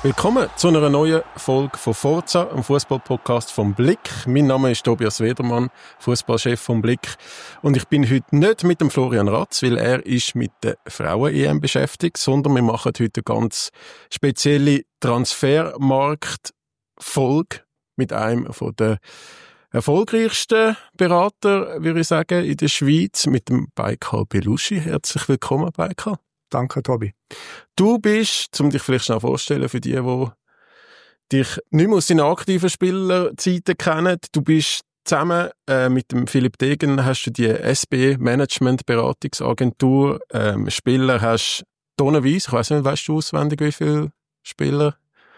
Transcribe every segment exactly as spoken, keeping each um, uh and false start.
Willkommen zu einer neuen Folge von Forza, einem Fußball-Podcast vom Blick. Mein Name ist Tobias Wedermann, Fußballchef vom Blick. Und ich bin heute nicht mit dem Florian Ratz, weil er ist mit der Frauen-E M beschäftigt, sondern wir machen heute eine ganz spezielle Transfermarkt-Folge mit einem von der erfolgreichsten Berater, würde ich sagen, in der Schweiz, mit dem Baykal Belushi. Herzlich willkommen, Baykal. Danke, Tobi. Du bist, um dich vielleicht schnell vorzustellen, für die, die dich nicht mehr aus deinen aktiven Spielerzeiten kennen, du bist zusammen äh, mit dem Philipp Degen, hast du die S B Management Beratungsagentur, ähm, Spieler hast tonnenweise, ich weiss nicht, weißt du auswendig, wie viele Spieler,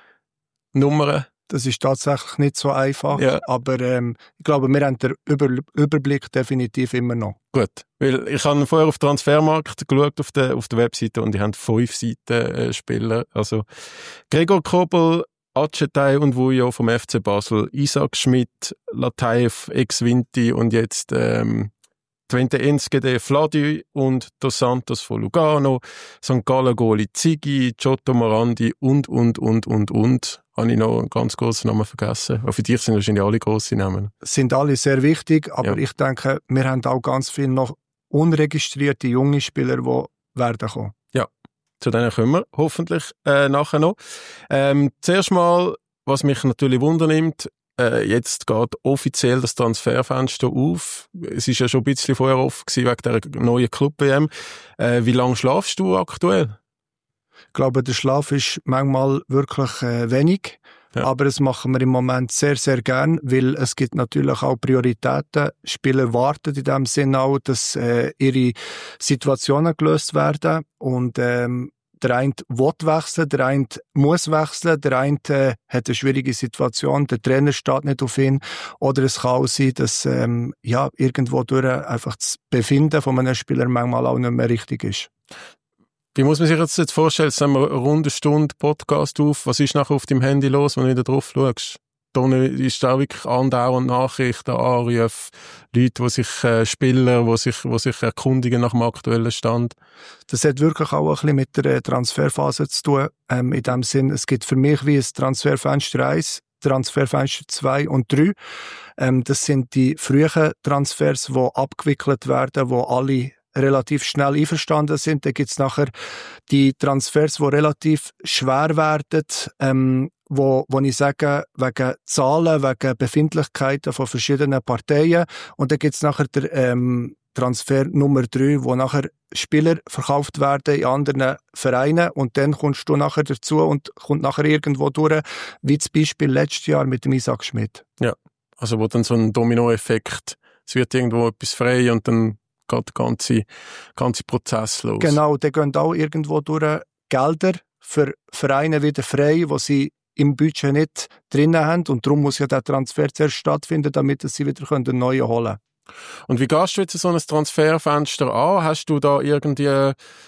Nummern? Das ist tatsächlich nicht so einfach, ja. aber ähm, ich glaube, wir haben den Über- Überblick definitiv immer noch. Gut, weil ich habe vorher auf Transfermarkt geschaut auf der, auf der Webseite und die haben fünf Seiten äh, Spieler. Also Gregor Kobel, Acetay und Vujo vom F C Basel, Isaac Schmidt, Lataev, Ex-Vinti und jetzt ähm, Twente Enskede, Fladi und Dos Santos von Lugano, Sankt Gallen Goli Ziggy, Giotto Morandi und, und, und, und, und. Habe ich noch einen ganz grossen Namen vergessen? Aber für dich sind wahrscheinlich alle grosse Namen. Sind alle sehr wichtig, aber ja. ich denke, wir haben auch ganz viele noch unregistrierte junge Spieler, die werden kommen. Ja, zu denen kommen wir hoffentlich äh, nachher noch. Ähm, zuerst mal, was mich natürlich wundernimmt, äh, jetzt geht offiziell das Transferfenster auf. Es ist ja schon ein bisschen vorher offen gewesen wegen der neuen Club-W M. Äh, wie lange schlafst du aktuell? Ich glaube, der Schlaf ist manchmal wirklich äh, wenig, ja. Aber das machen wir im Moment sehr, sehr gern, weil es gibt natürlich auch Prioritäten. Spieler warten in dem Sinne auch, dass äh, ihre Situationen gelöst werden und ähm, der eine will wechseln, der eine muss wechseln, der eine äh, hat eine schwierige Situation, der Trainer steht nicht auf ihn. Oder es kann auch sein, dass ähm, ja, irgendwo durch einfach das Befinden von einem Spieler manchmal auch nicht mehr richtig ist. Wie muss man sich jetzt, jetzt vorstellen, jetzt haben wir eine runde Stunde Podcast auf, was ist nachher auf deinem Handy los, wenn du wieder drauf schaust? Da ist da wirklich andauernd Nachrichten, Anrufe, Leute, die sich, äh, Spieler, die sich, die sich erkundigen nach dem aktuellen Stand. Das hat wirklich auch ein bisschen mit der Transferphase zu tun. Ähm, in dem Sinn, es gibt für mich wie ein Transferfenster eins, Transferfenster zwei und drei. Ähm, das sind die frühen Transfers, die abgewickelt werden, wo alle relativ schnell einverstanden sind. Dann gibt's nachher die Transfers, die relativ schwer werden, ähm, wo, wo ich sage, wegen Zahlen, wegen Befindlichkeiten von verschiedenen Parteien. Und dann gibt's nachher der ähm, Transfer Nummer drei, wo nachher Spieler verkauft werden in anderen Vereinen und dann kommst du nachher dazu und kommt nachher irgendwo durch, wie zum Beispiel letztes Jahr mit dem Isaac Schmidt. Ja, also wo dann so ein Dominoeffekt, es wird irgendwo etwas frei und dann geht der ganze, ganze Prozess los. Genau, da gehen auch irgendwo durch Gelder für Vereine wieder frei, wo sie im Budget nicht drin haben und darum muss ja der Transfer zuerst stattfinden, damit sie wieder einen neuen holen können. Und wie gehst du jetzt so ein Transferfenster an? Hast du da irgendwie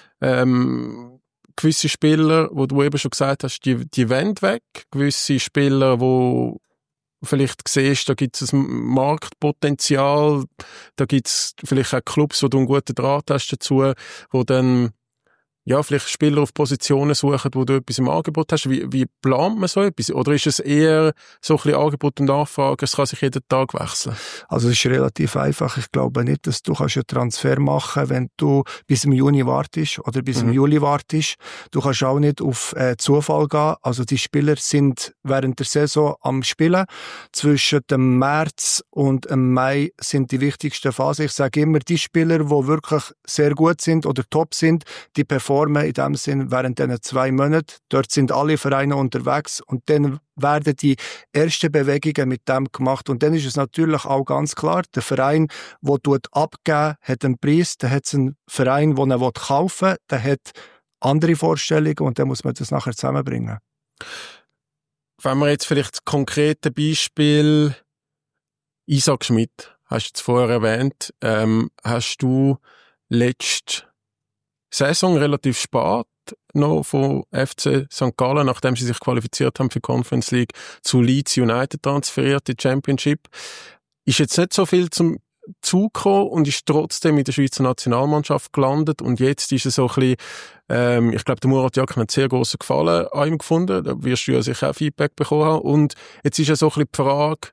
ähm, gewisse Spieler, wo du eben schon gesagt hast, die, die wollen weg, gewisse Spieler, wo vielleicht siehst, da gibt es ein Marktpotenzial, da gibt es vielleicht auch Clubs, wo du einen guten Draht hast dazu, wo dann ja, vielleicht Spieler auf Positionen suchen, wo du etwas im Angebot hast. Wie, wie plant man so etwas? Oder ist es eher so ein bisschen Angebot und Nachfrage, es kann sich jeden Tag wechseln? Also es ist relativ einfach. Ich glaube nicht, dass du kannst einen Transfer machen kannst, wenn du bis im Juni wartest oder bis mhm. im Juli wartest. Du kannst auch nicht auf äh, Zufall gehen. Also die Spieler sind während der Saison am Spielen. Zwischen dem März und dem Mai sind die wichtigsten Phasen. Ich sage immer, die Spieler, die wirklich sehr gut sind oder top sind, die performen in dem Sinn während diesen zwei Monaten. Dort sind alle Vereine unterwegs und dann werden die ersten Bewegungen mit dem gemacht. Und dann ist es natürlich auch ganz klar, der Verein, der dort abgeben, hat einen Preis, der hat einen Verein, den er kaufen will, der hat andere Vorstellungen und dann muss man das nachher zusammenbringen. Wenn wir jetzt vielleicht konkrete Beispiel Isaac Schmidt, hast du jetzt vorher erwähnt, ähm, hast du letzte Saison relativ spät noch von F C Sankt Gallen, nachdem sie sich qualifiziert haben für die Conference League, zu Leeds United transferiert, die Championship. Ist jetzt nicht so viel zum zugekommen und ist trotzdem in der Schweizer Nationalmannschaft gelandet und jetzt ist es so ein bisschen, ähm, ich glaube, der Murat Yakin hat sehr grossen Gefallen an ihm gefunden, da wirst du ja sicher auch Feedback bekommen haben und jetzt ist ja so ein bisschen die Frage,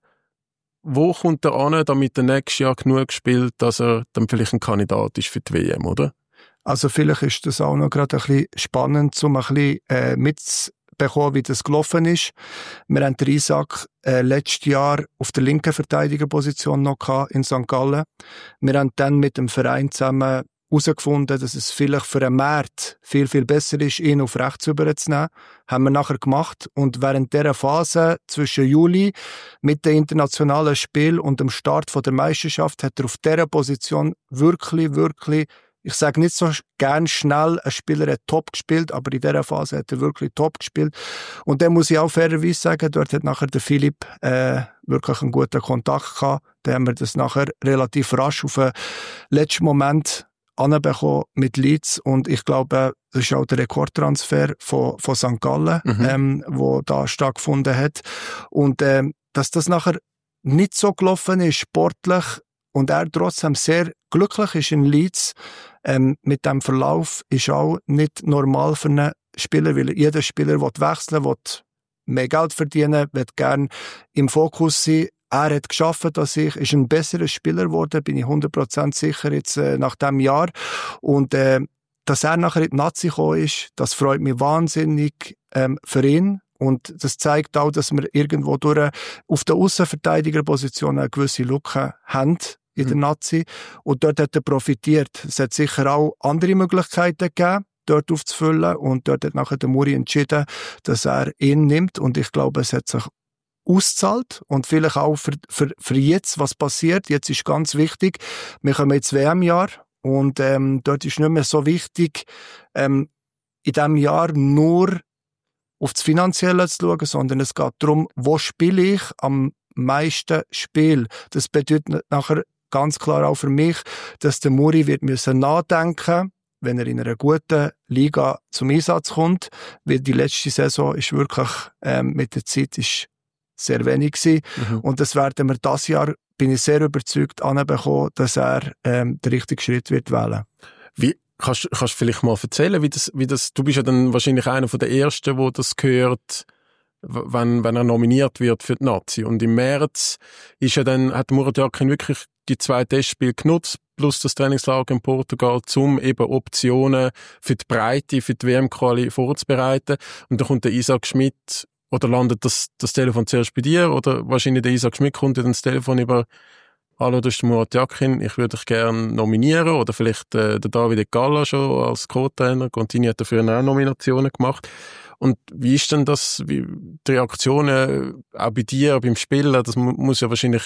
wo kommt er an, damit er nächstes Jahr genug spielt, dass er dann vielleicht ein Kandidat ist für die W M, oder? Also vielleicht ist das auch noch gerade ein bisschen spannend, um ein bisschen äh, mitzubekommen, wie das gelaufen ist. Wir haben den Isaac äh, letztes Jahr auf der linken Verteidigerposition noch gehabt, in Sankt Gallen. Wir haben dann mit dem Verein zusammen herausgefunden, dass es vielleicht für einen Markt viel, viel besser ist, ihn auf rechts überzunehmen. Haben wir nachher gemacht. Und während dieser Phase zwischen Juli mit dem internationalen Spiel und dem Start von der Meisterschaft hat er auf dieser Position wirklich, wirklich, ich sage nicht so gern schnell, ein Spieler hat top gespielt, aber in dieser Phase hat er wirklich top gespielt. Und dann muss ich auch fairerweise sagen, dort hat nachher der Philipp äh, wirklich einen guten Kontakt gehabt. Dann haben wir das nachher relativ rasch auf den letzten Moment anbekommen mit Leeds und ich glaube, das ist auch der Rekordtransfer von, von Sankt Gallen, mhm. ähm, wo da stattgefunden hat. Und ähm, dass das nachher nicht so gelaufen ist, sportlich, und er trotzdem sehr glücklich ist in Leeds, ähm, mit dem Verlauf ist auch nicht normal für einen Spieler, weil jeder Spieler will wechseln, will mehr Geld verdienen, will gerne im Fokus sein. Er hat geschafft, dass ich, ist ein besserer Spieler geworden, bin ich hundert Prozent sicher jetzt äh, nach diesem Jahr. Und äh, dass er nachher in die Nazi gekommen ist, das freut mich wahnsinnig ähm, für ihn. Und das zeigt auch, dass wir irgendwo durch auf der Aussenverteidigerposition eine gewisse Lücke haben in der Nazi. Und dort hat er profitiert. Es hat sicher auch andere Möglichkeiten gegeben, dort aufzufüllen. Und dort hat nachher der Muri entschieden, dass er ihn nimmt. Und ich glaube, es hat sich auszahlt und vielleicht auch für, für, für jetzt, was passiert. Jetzt ist ganz wichtig, wir kommen jetzt W M-Jahr und ähm, dort ist nicht mehr so wichtig, ähm, in diesem Jahr nur auf das Finanzielle zu schauen, sondern es geht darum, wo spiele ich am meisten Spiel. Das bedeutet nachher ganz klar auch für mich, dass der Muri wird müssen nachdenken, wenn er in einer guten Liga zum Einsatz kommt, weil die letzte Saison ist wirklich ähm, mit der Zeit ist sehr wenig gewesen. Mhm. Und das werden wir dieses Jahr, bin ich sehr überzeugt, anbekommen, dass er ähm, den richtigen Schritt wird wählen. Wie, kannst, kannst du vielleicht mal erzählen, wie das, wie das, du bist ja dann wahrscheinlich einer von der Ersten, wo das gehört, wenn, wenn er nominiert wird für die Nazi. Und im März ist ja dann, hat Murat Yakin wirklich die zwei Testspiele genutzt, plus das Trainingslager in Portugal, um eben Optionen für die Breite, für die W M-Quali vorzubereiten. Und da kommt der Isaac Schmidt. Oder landet das, das Telefon zuerst bei dir? Oder wahrscheinlich der Isaac Schmidt kommt dann das Telefon über «Hallo, das ist der Murat Yakin, ich würde dich gerne nominieren.» Oder vielleicht äh, der David Galla schon als Co-Trainer. Contini hat dafür auch Nominationen gemacht. Und wie ist denn das, wie, die Reaktionen auch bei dir, beim Spielen? Das muss ja wahrscheinlich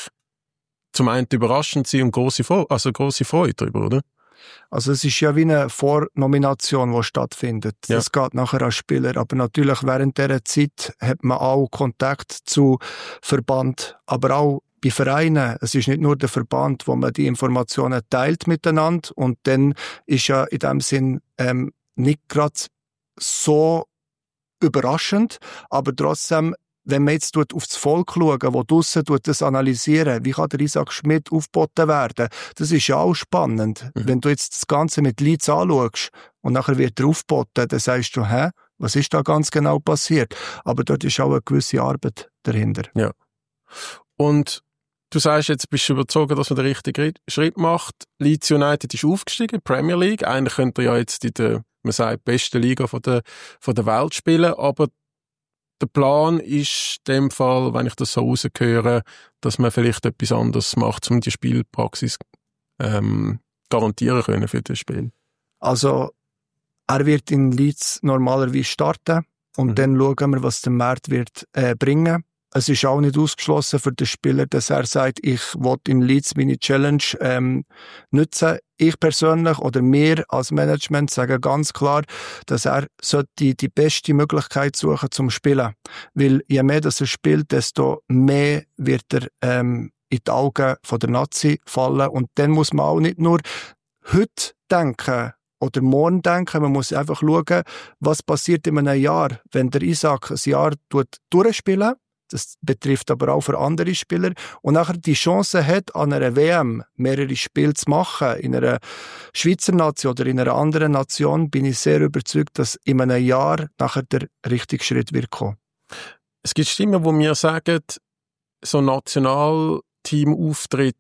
zum einen überraschend sein und grosse, also grosse Freude darüber, oder? Also es ist ja wie eine Vornomination, die stattfindet. Ja. Das geht nachher als Spieler. Aber natürlich während dieser Zeit hat man auch Kontakt zu Verband, aber auch bei Vereinen. Es ist nicht nur der Verband, wo man die Informationen teilt miteinander und dann ist ja in dem Sinn ähm, nicht gerade so überraschend, aber trotzdem, wenn man jetzt auf das Volk schaut, wo draussen das analysieren, wie kann der Isaac Schmidt aufgeboten werden, das ist ja auch spannend. Mhm. Wenn du jetzt das Ganze mit Leeds anschaust und nachher wird er aufgeboten, dann sagst du, hä, was ist da ganz genau passiert? Aber dort ist auch eine gewisse Arbeit dahinter. Ja. Und du sagst, jetzt bist du überzeugt, dass man den richtigen Schritt macht. Leeds United ist aufgestiegen, Premier League. Eigentlich könnte er ja jetzt in der, man sagt, besten Liga von der, von der Welt spielen, aber der Plan ist in dem Fall, wenn ich das so rausgehöre, dass man vielleicht etwas anderes macht, um die Spielpraxis ähm, garantieren können für das Spiel. Also, er wird in Leeds normalerweise starten und mhm. dann schauen wir, was der Markt wird äh, bringen. Es ist auch nicht ausgeschlossen für den Spieler, dass er sagt, ich will in Leeds meine Challenge ähm, nutzen. Ich persönlich oder wir als Management sagen ganz klar, dass er sollte die beste Möglichkeit suchen zum Spielen. Weil je mehr dass er spielt, desto mehr wird er ähm, in die Augen von der Nazi fallen. Und dann muss man auch nicht nur heute denken oder morgen denken, man muss einfach schauen, was passiert in einem Jahr, wenn der Isaac ein Jahr durchspielt. das betrifft aber auch für andere Spieler, und nachher die Chance hat, an einer W M mehrere Spiele zu machen, in einer Schweizer Nation oder in einer anderen Nation, bin ich sehr überzeugt, dass in einem Jahr nachher der richtige Schritt wird kommen. Es gibt Stimmen, die mir sagen, so ein Nationalteam-Auftritt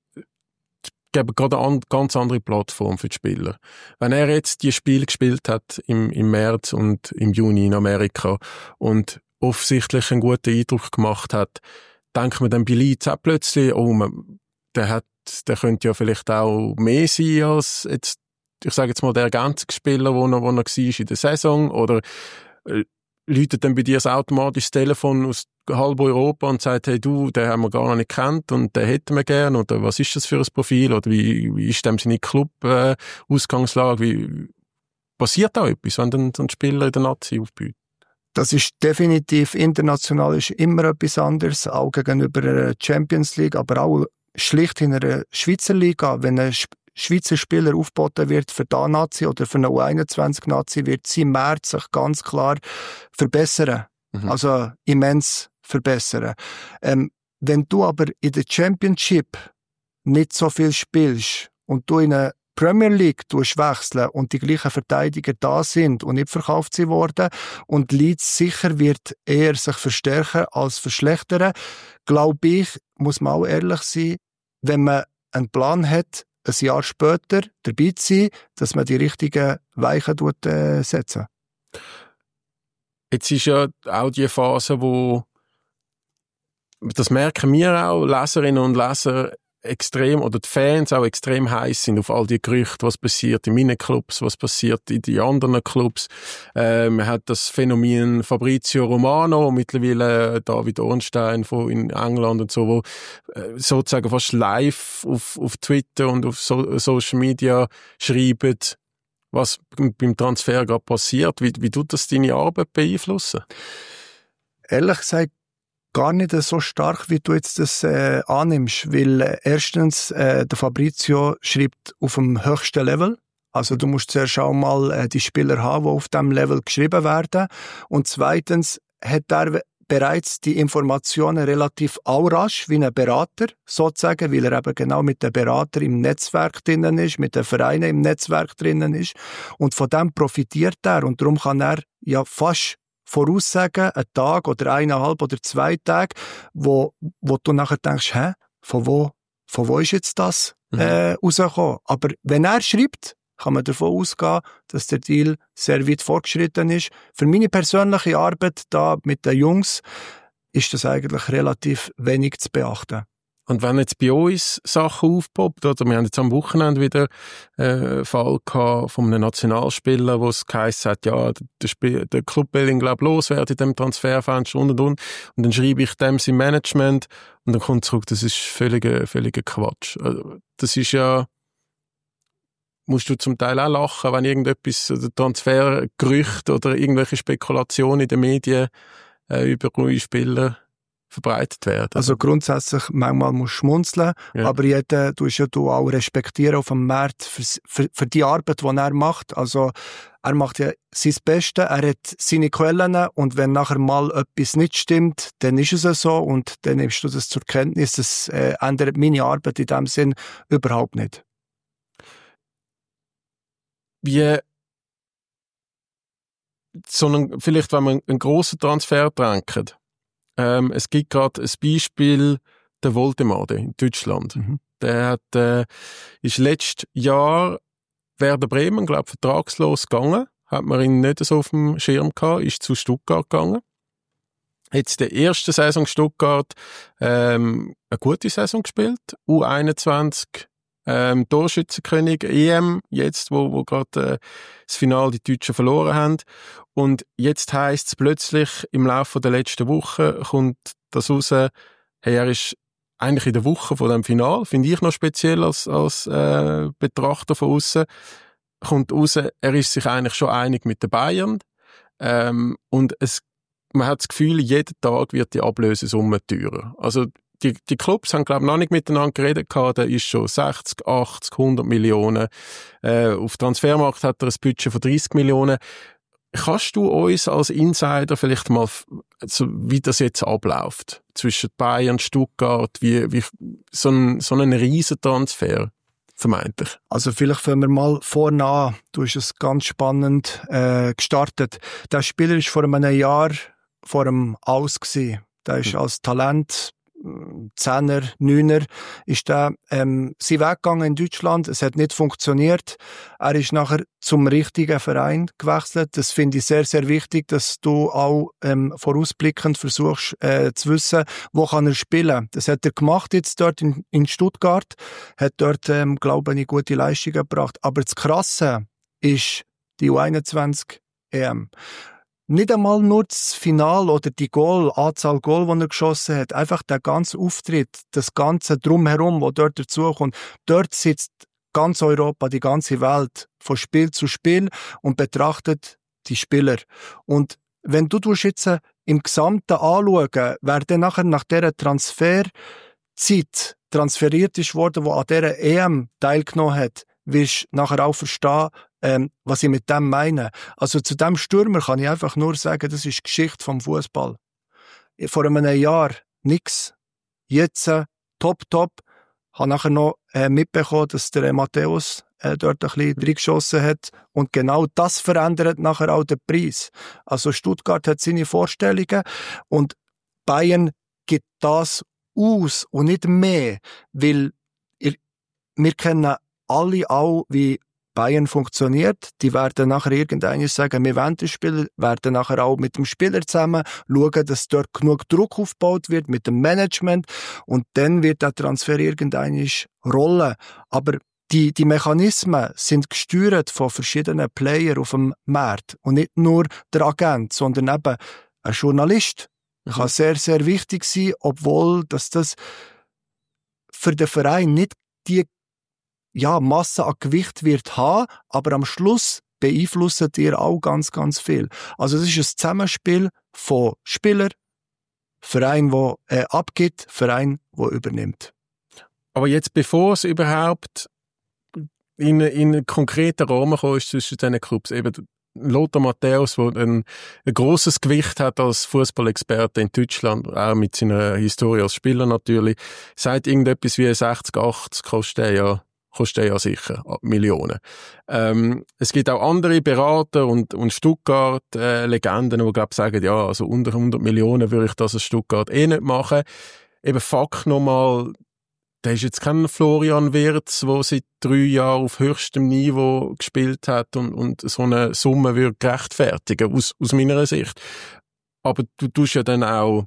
geben gerade eine ganz andere Plattform für die Spieler. Wenn er jetzt die Spiele gespielt hat im, im März und im Juni in Amerika und offensichtlich einen guten Eindruck gemacht hat, denkt man dann bei Leeds auch plötzlich, oh, man, der hat, der könnte ja vielleicht auch mehr sein als jetzt, ich sage jetzt mal, der Ergänzungsspieler, wo er, wo er war in der Saison, oder äh, läutet dann bei dir das automatisch das Telefon aus halb Europa und sagt, hey du, den haben wir gar noch nicht gekannt und den hätten wir gern, oder was ist das für ein Profil, oder wie, wie ist dem seine Club-Ausgangslage, äh, wie passiert da etwas, wenn dann so ein Spieler in der Nazi aufbaut? Das ist definitiv, international ist immer etwas anderes, auch gegenüber einer Champions League, aber auch schlicht in einer Schweizer Liga. Wenn ein Schweizer Spieler aufgeboten wird für die Nazi oder für eine U einundzwanzig Nazi, wird sie im März sich ganz klar verbessern. Mhm. Also immens verbessern. Ähm, wenn du aber in der Championship nicht so viel spielst und du in eine Premier League wechseln und die gleichen Verteidiger da sind und nicht verkauft sie worden und Leeds sicher wird eher sich verstärken als verschlechtern, glaube ich, muss man auch ehrlich sein, wenn man einen Plan hat, ein Jahr später dabei zu sein, dass man die richtigen Weichen tut, äh, setzen. Jetzt ist ja auch die Phase, wo, das merken wir auch, Leserinnen und Leser extrem, oder die Fans auch extrem heiß sind auf all die Gerüchte, was passiert in meinen Clubs, was passiert in die anderen Clubs. Äh, man hat das Phänomen Fabrizio Romano, mittlerweile David Ornstein von in England und so, wo äh, sozusagen fast live auf, auf Twitter und auf so, Social Media schreiben, was beim Transfer gerade passiert. Wie, wie tut das deine Arbeit beeinflussen? Ehrlich gesagt, gar nicht so stark, wie du jetzt das äh, annimmst, weil äh, erstens äh, der Fabrizio schreibt auf dem höchsten Level, also du musst zuerst auch mal äh, die Spieler haben, die auf diesem Level geschrieben werden, und zweitens hat er bereits die Informationen relativ auch rasch wie ein Berater, sozusagen, weil er eben genau mit den Beratern im Netzwerk drinnen ist, mit den Vereinen im Netzwerk drinnen ist, und von dem profitiert er, und darum kann er ja fast voraussagen, einen Tag oder eineinhalb oder zwei Tage, wo, wo du nachher denkst, hä, von wo, von wo ist jetzt das mhm. äh, rausgekommen? Aber wenn er schreibt, kann man davon ausgehen, dass der Deal sehr weit fortgeschritten ist. Für meine persönliche Arbeit da mit den Jungs ist das eigentlich relativ wenig zu beachten. Und wenn jetzt bei uns Sachen aufpoppt, oder wir haben jetzt am Wochenende wieder äh, einen Fall gehabt von einem Nationalspieler, wo es geheißen hat, ja, der, Spiel, der Club will ihn, glaub, loswerden in dem Transferfenster und und und. Und dann schreibe ich dem sein Management und dann kommt zurück, das ist völliger, völliger Quatsch. Also, das ist ja, musst du zum Teil auch lachen, wenn irgendetwas, oder Transfergerüchte oder irgendwelche Spekulationen in den Medien äh, über neue Spieler verbreitet werden. Also grundsätzlich, manchmal musst du schmunzeln, ja. Aber jeder, du musst ja du auch respektieren auf dem Markt für, für, für die Arbeit, die er macht. Also er macht ja sein Bestes, er hat seine Quellen, und wenn nachher mal etwas nicht stimmt, dann ist es so, und dann nimmst du das zur Kenntnis. Das äh, ändert meine Arbeit in dem Sinn überhaupt nicht. Wie so einen, vielleicht, wenn man einen grossen Transfer denkt, Ähm, es gibt gerade ein Beispiel, der Woldemade in Deutschland. Mhm. Der hat, äh, ist letztes Jahr Werder Bremen, glaube ich, vertragslos gegangen. Hat man ihn nicht so auf dem Schirm gehabt, ist zu Stuttgart gegangen. Jetzt der erste Saison Stuttgart, ähm, eine gute Saison gespielt. U einundzwanzig, ähm, Torschützenkönig, E M, jetzt, wo, wo gerade äh, das Finale die Deutschen verloren haben. Und jetzt heisst es plötzlich, im Laufe der letzten Woche kommt das raus, hey, er ist eigentlich in der Woche von dem Finale, finde ich noch speziell als, als äh, Betrachter von außen, kommt raus, er ist sich eigentlich schon einig mit den Bayern. Ähm, und es, man hat das Gefühl, jeden Tag wird die Ablösesumme teurer. Also die, die Clubs haben, glaube ich, noch nicht miteinander geredet gehabt, der ist schon sechzig, achtzig, hundert Millionen. Äh, auf Transfermarkt hat er ein Budget von dreißig Millionen. Kannst du uns als Insider vielleicht mal, also wie das jetzt abläuft, zwischen Bayern und Stuttgart, wie, wie so ein, so ein Riesentransfer, vermeintlich? Also vielleicht fangen wir mal vorne an. Du hast es ganz spannend äh, gestartet. Der Spieler ist vor einem Jahr vor dem Aus gewesen. Der ist mhm. als Talent Zehner, Neuner, ist der, ähm, sie weggegangen in Deutschland. Es hat nicht funktioniert. Er ist nachher zum richtigen Verein gewechselt. Das finde ich sehr, sehr wichtig, dass du auch, ähm, vorausblickend versuchst, äh, zu wissen, wo kann er spielen. Das hat er gemacht jetzt dort in, in Stuttgart. Hat dort, ähm, glaube ich, gute Leistungen gebracht. Aber das Krasse ist die U einundzwanzig E M. Nicht einmal nur das Final oder die Goal, Anzahl Goal, die er geschossen hat. Einfach der ganze Auftritt, das ganze Drumherum, was dort dazukommt. Dort sitzt ganz Europa, die ganze Welt, von Spiel zu Spiel und betrachtet die Spieler. Und wenn du jetzt im Gesamten anschauen, wer dann nachher nach dieser Transferzeit transferiert ist worden, wo an dieser E M teilgenommen hat, wirst du nachher auch verstehen, Ähm, was ich mit dem meine. Also zu dem Stürmer kann ich einfach nur sagen, das ist Geschichte vom Fußball. Vor einem Jahr nix. Jetzt äh, top, top. Habe nachher noch äh, mitbekommen, dass der äh, Matthäus äh, dort ein bisschen reingeschossen hat. Und genau das verändert nachher auch den Preis. Also Stuttgart hat seine Vorstellungen und Bayern gibt das aus und nicht mehr. Weil ihr, wir kennen alle auch, wie Bayern funktioniert, die werden nachher irgendwann sagen, wir wollen den Spieler, werden nachher auch mit dem Spieler zusammen schauen, dass dort genug Druck aufgebaut wird mit dem Management und dann wird der Transfer irgendwann rollen. Aber die, die Mechanismen sind gesteuert von verschiedenen Playern auf dem Markt und nicht nur der Agent, sondern eben ein Journalist. Mhm. Kann sehr, sehr wichtig sein, obwohl dass das für den Verein nicht die ja, Masse an Gewicht wird haben, aber am Schluss beeinflussen dir auch ganz, ganz viel. Also es ist ein Zusammenspiel von Spieler, Verein, der äh, abgibt, Verein, der übernimmt. Aber jetzt, bevor es überhaupt in, in einen konkreten Rahmen gekommen ist zwischen diesen Clubs, eben Lothar Matthäus, der ein, ein grosses Gewicht hat als Fußballexperte in Deutschland, auch mit seiner Historie als Spieler natürlich, sagt irgendetwas wie sechzig, achtzig kostet er ja kostet ja sicher Millionen. Ähm, es gibt auch andere Berater und, und Stuttgart-Legenden, äh, die glaub, sagen, ja, also unter hundert Millionen würde ich das als Stuttgart eh nicht machen. Eben Fakt nochmal, da ist jetzt kein Florian Wirtz, der seit drei Jahren auf höchstem Niveau gespielt hat und, und so eine Summe würde gerechtfertigen, aus, aus meiner Sicht. Aber du tust ja dann auch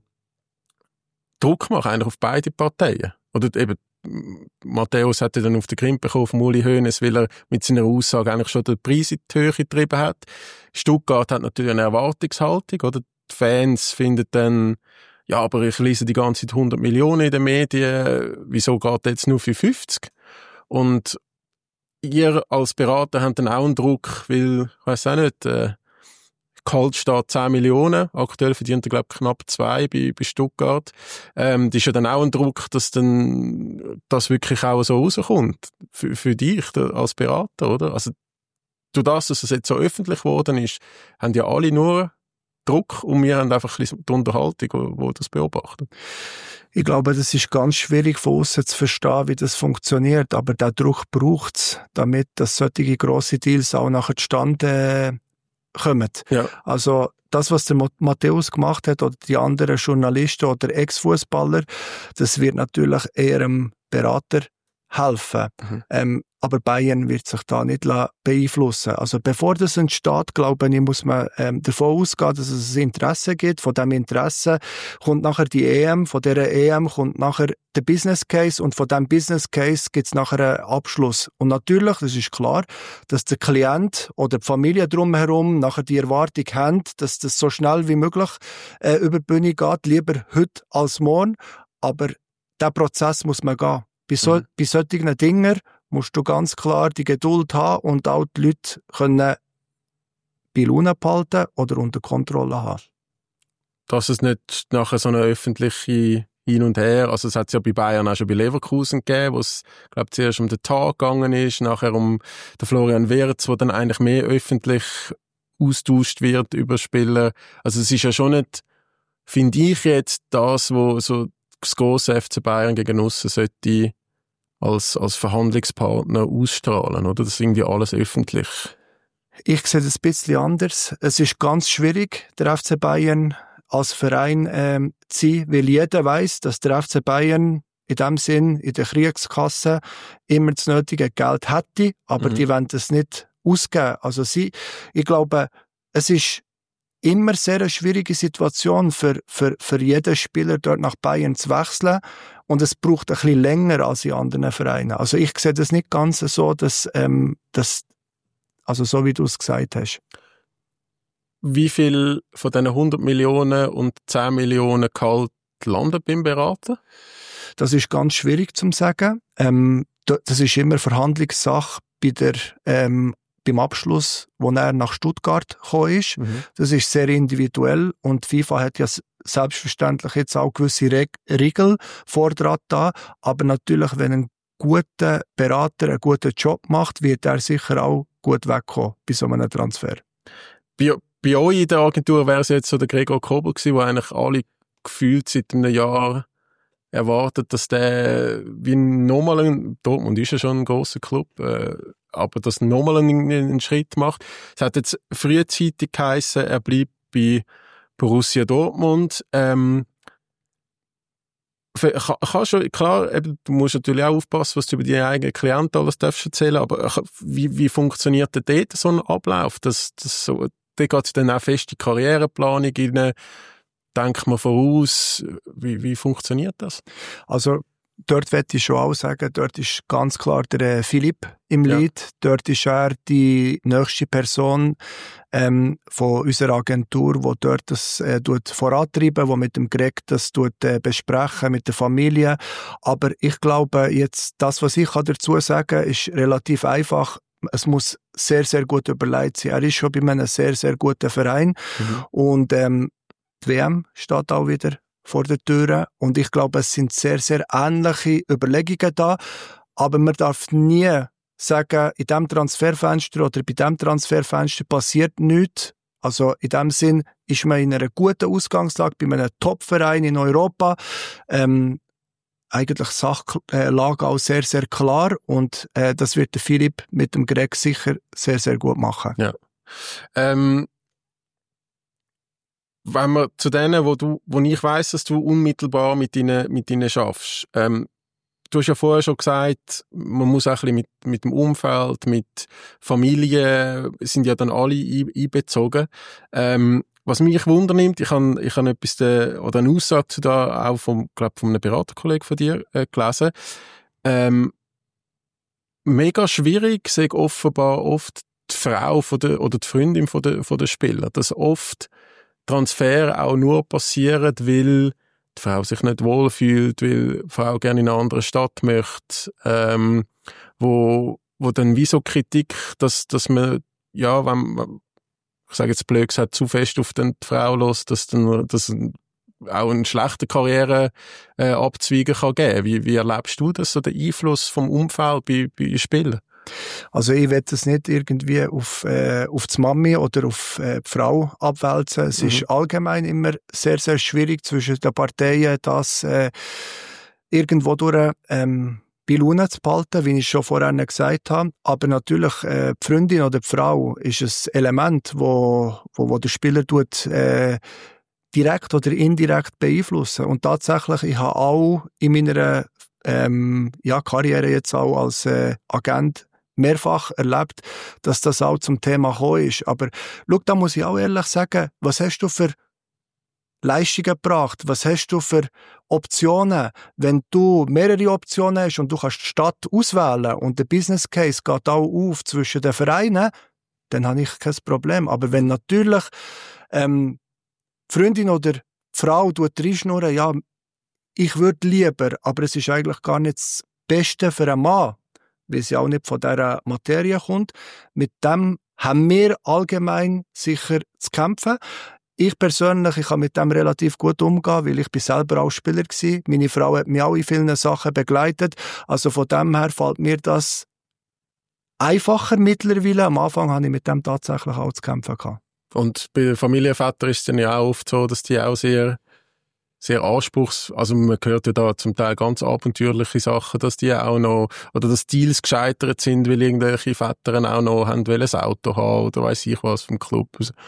Druck machen, eigentlich auf beide Parteien. Oder eben Matthäus hat dann auf den Grind bekommen von Uli Hoeneß, weil er mit seiner Aussage eigentlich schon den Preis in die Höhe getrieben hat. Stuttgart hat natürlich eine Erwartungshaltung, oder? Die Fans finden dann, ja, aber ich lese die ganze Zeit hundert Millionen in den Medien, wieso geht jetzt nur für fünfzig? Und ihr als Berater habt dann auch einen Druck, weil, ich weiss auch nicht, äh, Gehalt steht zehn Millionen, aktuell verdient er, glaube ich, knapp zwei bei, bei Stuttgart. Ähm, das ist ja dann auch ein Druck, dass dann das wirklich auch so rauskommt, für, für dich als Berater, oder? Also, durch das, dass es jetzt so öffentlich geworden ist, haben ja alle nur Druck und wir haben einfach ein bisschen die Unterhaltung, wo, wo das beobachtet. Ich glaube, das ist ganz schwierig von außen zu verstehen, wie das funktioniert, aber der Druck braucht es, damit dass solche grosse Deals auch nachher zustande kommen. Ja. Also das, was der Matthäus gemacht hat oder die anderen Journalisten oder Ex-Fußballer, das wird natürlich eher einem Berater helfen. Mhm. Ähm, aber Bayern wird sich da nicht beeinflussen. Also bevor das entsteht, glaube ich, muss man ähm, davon ausgehen, dass es ein Interesse gibt. Von diesem Interesse kommt nachher die E M, von dieser E M kommt nachher der Business Case und von diesem Business Case gibt es nachher einen Abschluss. Und natürlich, das ist klar, dass der Klient oder die Familie drumherum nachher die Erwartung haben, dass das so schnell wie möglich äh, über die Bühne geht, lieber heute als morgen. Aber diesen Prozess muss man gehen. Bei, so, mhm. bei solchen Dingen musst du ganz klar die Geduld haben und auch die Leute können bei Laune behalten oder unter Kontrolle haben. Dass es nicht nachher so eine öffentliche Hin und Her, also es hat es ja bei Bayern auch schon bei Leverkusen gegeben, wo es, glaube ich, zuerst um den Tag gegangen ist, nachher um den Florian Wirtz, der dann eigentlich mehr öffentlich austauscht wird über Spieler. Also es ist ja schon nicht, finde ich jetzt, das, wo so das grosse F C Bayern gegen aussen sollte als, als Verhandlungspartner ausstrahlen, oder? Das ist irgendwie alles öffentlich. Ich sehe das ein bisschen anders. Es ist ganz schwierig, der F C Bayern als Verein ähm, zu sein, weil jeder weiss, dass der F C Bayern in dem Sinn in der Kriegskasse immer das nötige Geld hätte, aber mhm. die wollen das nicht ausgeben. Also sie, ich glaube, es ist immer sehr eine schwierige Situation für, für, für jeden Spieler dort nach Bayern zu wechseln und es braucht ein bisschen länger als in anderen Vereinen. Also ich sehe das nicht ganz so, dass, ähm, dass also so wie du es gesagt hast. Wie viel von diesen hundert Millionen und zehn Millionen Gehalt landet beim Berater? Das ist ganz schwierig zu sagen. Ähm, das ist immer Verhandlungssache bei der, ähm, beim Abschluss, wo er nach Stuttgart gekommen ist. Mhm. Das ist sehr individuell und FIFA hat ja selbstverständlich jetzt auch gewisse Reg- Regeln vordrat da. Aber natürlich, wenn ein guter Berater einen guten Job macht, wird er sicher auch gut wegkommen bei so einem Transfer. Bei, bei euch in der Agentur wäre es jetzt so der Gregor Kobel gewesen, wo eigentlich alle gefühlt seit einem Jahr erwartet, dass der wie nochmal ein, Dortmund ist ja schon ein grosser Club, äh, aber dass nochmal einen, einen Schritt macht. Es hat jetzt frühzeitig geheissen, er bleibt bei Borussia Dortmund. Ähm, kann, kann schon, klar, eben, du musst natürlich auch aufpassen, was du über deine eigenen Klienten alles darfst erzählen, aber wie, wie funktioniert denn dort so ein Ablauf? Das, das so, da geht es dann auch fest in die Karriereplanung rein. Denkt man voraus, wie, wie funktioniert das? Also, dort möchte ich schon auch sagen, dort ist ganz klar der äh, Philipp im ja. Lied. Dort ist er die nächste Person ähm, von unserer Agentur, die dort das äh, vorantreiben, die mit dem Greg das tut, äh, besprechen, mit der Familie. Aber ich glaube, jetzt das, was ich dazu sagen kann, ist relativ einfach. Es muss sehr, sehr gut überlegt sein. Er ist schon bei einem sehr, sehr guten Verein. Mhm. Und ähm, die W M steht auch wieder vor der Tür und ich glaube, es sind sehr, sehr ähnliche Überlegungen da, aber man darf nie sagen, in diesem Transferfenster oder bei diesem Transferfenster passiert nichts. Also in dem Sinn ist man in einer guten Ausgangslage bei einem Top-Verein in Europa. Ähm, eigentlich Sachlage auch sehr, sehr klar und äh, das wird der Philipp mit dem Greg sicher sehr, sehr gut machen. Ja. Ähm Wenn wir zu denen, wo du, wo ich weiss, dass du unmittelbar mit ihnen, mit ihnen schaffst, ähm, du hast ja vorher schon gesagt, man muss auch ein bisschen mit, mit dem Umfeld, mit Familie, sind ja dann alle einbezogen. Ähm, was mich wundernimmt, ich habe, ich habe etwas, de, oder eine Aussage zu da auch vom, glaub, von einem Beraterkollegen von dir äh, gelesen. Ähm, mega schwierig, sage offenbar oft die Frau von der, oder die Freundin von der, von der Spieler, dass oft Transfer auch nur passieren, weil die Frau sich nicht wohlfühlt, weil die Frau gerne in eine andere Stadt möchte, ähm, wo, wo dann wie so Kritik, dass, dass man, ja, wenn, ich sage jetzt blöd gesagt, zu fest auf die Frau lässt, dass dann, dass auch eine schlechte Karriere äh, abzweigen kann geben. Wie, wie erlebst du das, so den Einfluss vom Umfeld bei, bei Spielern? Also ich will das nicht irgendwie auf, äh, auf die Mami oder auf äh, die Frau abwälzen. Es mhm. ist allgemein immer sehr, sehr schwierig zwischen den Parteien, das äh, irgendwo durch ähm, bei Laune zu behalten, wie ich schon vorhin gesagt habe. Aber natürlich, äh, die Freundin oder die Frau ist ein Element, wo, wo, wo der Spieler tut, äh, direkt oder indirekt beeinflussen. Und tatsächlich, ich habe auch in meiner ähm, ja, Karriere jetzt auch als äh, Agent mehrfach erlebt, dass das auch zum Thema gekommen ist. Aber schau, da muss ich auch ehrlich sagen, was hast du für Leistungen gebracht? Was hast du für Optionen? Wenn du mehrere Optionen hast und du kannst die Stadt auswählen und der Business Case geht auch auf zwischen den Vereinen, dann habe ich kein Problem. Aber wenn natürlich ähm, die Freundin oder die Frau reinschnurren, ja, ich würde lieber, aber es ist eigentlich gar nicht das Beste für einen Mann, weil sie auch nicht von dieser Materie kommt. Mit dem haben wir allgemein sicher zu kämpfen. Ich persönlich, ich kann mit dem relativ gut umgehen, weil ich bin selber auch Spieler war. Meine Frau hat mich auch in vielen Sachen begleitet. Also von dem her fällt mir das einfacher mittlerweile. Am Anfang hatte ich mit dem tatsächlich auch zu kämpfen gehabt. Und bei Familienvätern ist es dann ja auch oft so, dass die auch sehr, sehr anspruchs, also man hört ja da zum Teil ganz abenteuerliche Sachen, dass die auch noch, oder dass Deals gescheitert sind, weil irgendwelche Väter auch noch haben wollen, ein Auto haben oder weiss ich was vom Club.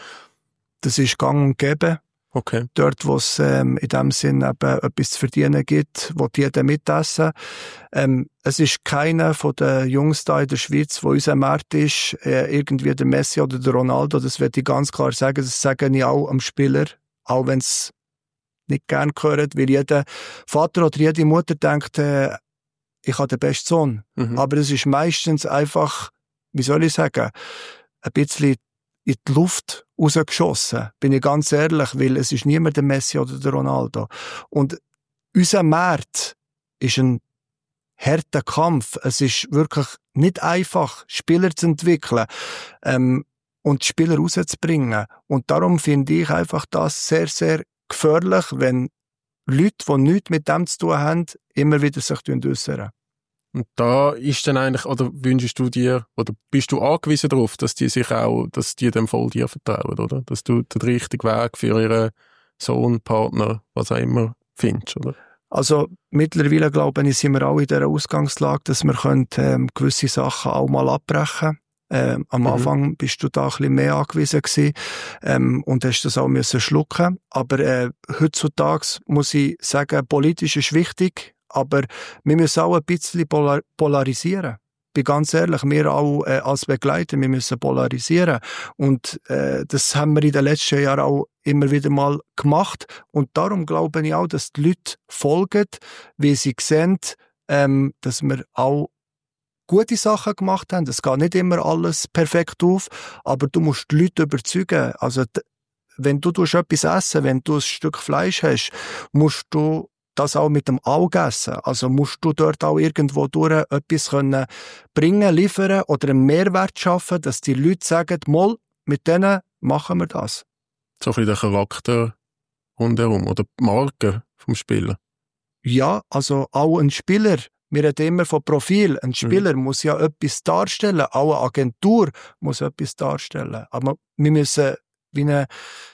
Das ist gang und gäbe. Okay. Dort, wo es ähm, in dem Sinn eben etwas zu verdienen gibt, wo die jeder mitessen. Ähm, es ist keiner von den Jungs da in der Schweiz, wo unser Markt ist, äh, irgendwie der Messi oder der Ronaldo. Das werde ich ganz klar sagen. Das sage ich auch am Spieler, auch wenn es nicht gern gehört, weil jeder Vater oder jede Mutter denkt, äh, ich habe den besten Sohn. Mhm. Aber es ist meistens einfach, wie soll ich sagen, ein bisschen in die Luft rausgeschossen, bin ich ganz ehrlich, weil es ist niemand der Messi oder der Ronaldo. Und unser Markt ist ein harter Kampf. Es ist wirklich nicht einfach, Spieler zu entwickeln ähm, und Spieler rauszubringen. Und darum finde ich einfach das sehr, sehr gefährlich, wenn Leute, die nichts mit dem zu tun haben, immer wieder sich äußern. Und da ist dann eigentlich, oder wünschst du dir, oder bist du angewiesen darauf, dass die sich auch, dass die dem voll dir vertrauen, oder? Dass du den richtigen Weg für ihren Sohn, Partner, was auch immer findest, oder? Also, mittlerweile, glaube ich, sind wir auch in dieser Ausgangslage, dass wir können, ähm, gewisse Sachen auch mal abbrechen. Ähm, am mhm. Anfang bist du da ein bisschen mehr angewiesen gewesen, ähm, und hast das auch müssen schlucken. Aber, äh, heutzutage muss ich sagen, politisch ist wichtig, aber wir müssen auch ein bisschen polar- polarisieren. Ich bin ganz ehrlich, wir auch äh, als Begleiter, wir müssen polarisieren. Und äh, das haben wir in den letzten Jahren auch immer wieder mal gemacht. Und darum glaube ich auch, dass die Leute folgen, wie sie sehen, ähm, dass wir auch gute Sachen gemacht haben. Es geht nicht immer alles perfekt auf, aber du musst die Leute überzeugen. Also, wenn du etwas essen, wenn du ein Stück Fleisch hast, musst du das auch mit dem Auge essen. Also musst du dort auch irgendwo durch etwas können bringen, liefern oder einen Mehrwert schaffen, dass die Leute sagen, mal, mit denen machen wir das. So ein bisschen der Charakter rundherum oder die Marke vom Spieler. Ja, also auch ein Spieler. Wir reden immer von Profil. Ein Spieler mhm. muss ja etwas darstellen. Auch eine Agentur muss etwas darstellen. Aber wir müssen wie eine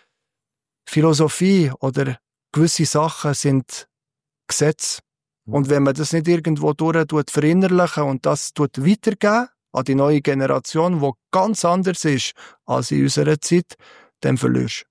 Philosophie oder gewisse Sachen sind Gesetz. Und wenn man das nicht irgendwo durch tut, verinnerlichen und das tut weitergeben an die neue Generation, die ganz anders ist als in unserer Zeit, dann verlierst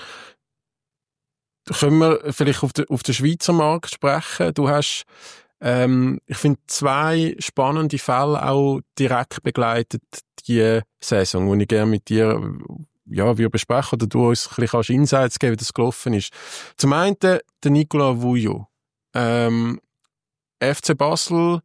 du. Können wir vielleicht auf, de, auf den Schweizer Markt sprechen? Du hast, ähm, ich finde, zwei spannende Fälle auch direkt begleitet, die Saison, die ich gerne mit dir ja, wir besprechen oder du uns ein bisschen Insights geben, wie das gelaufen ist. Zum einen der Nicolas Vouillot. Ähm, F C Basel,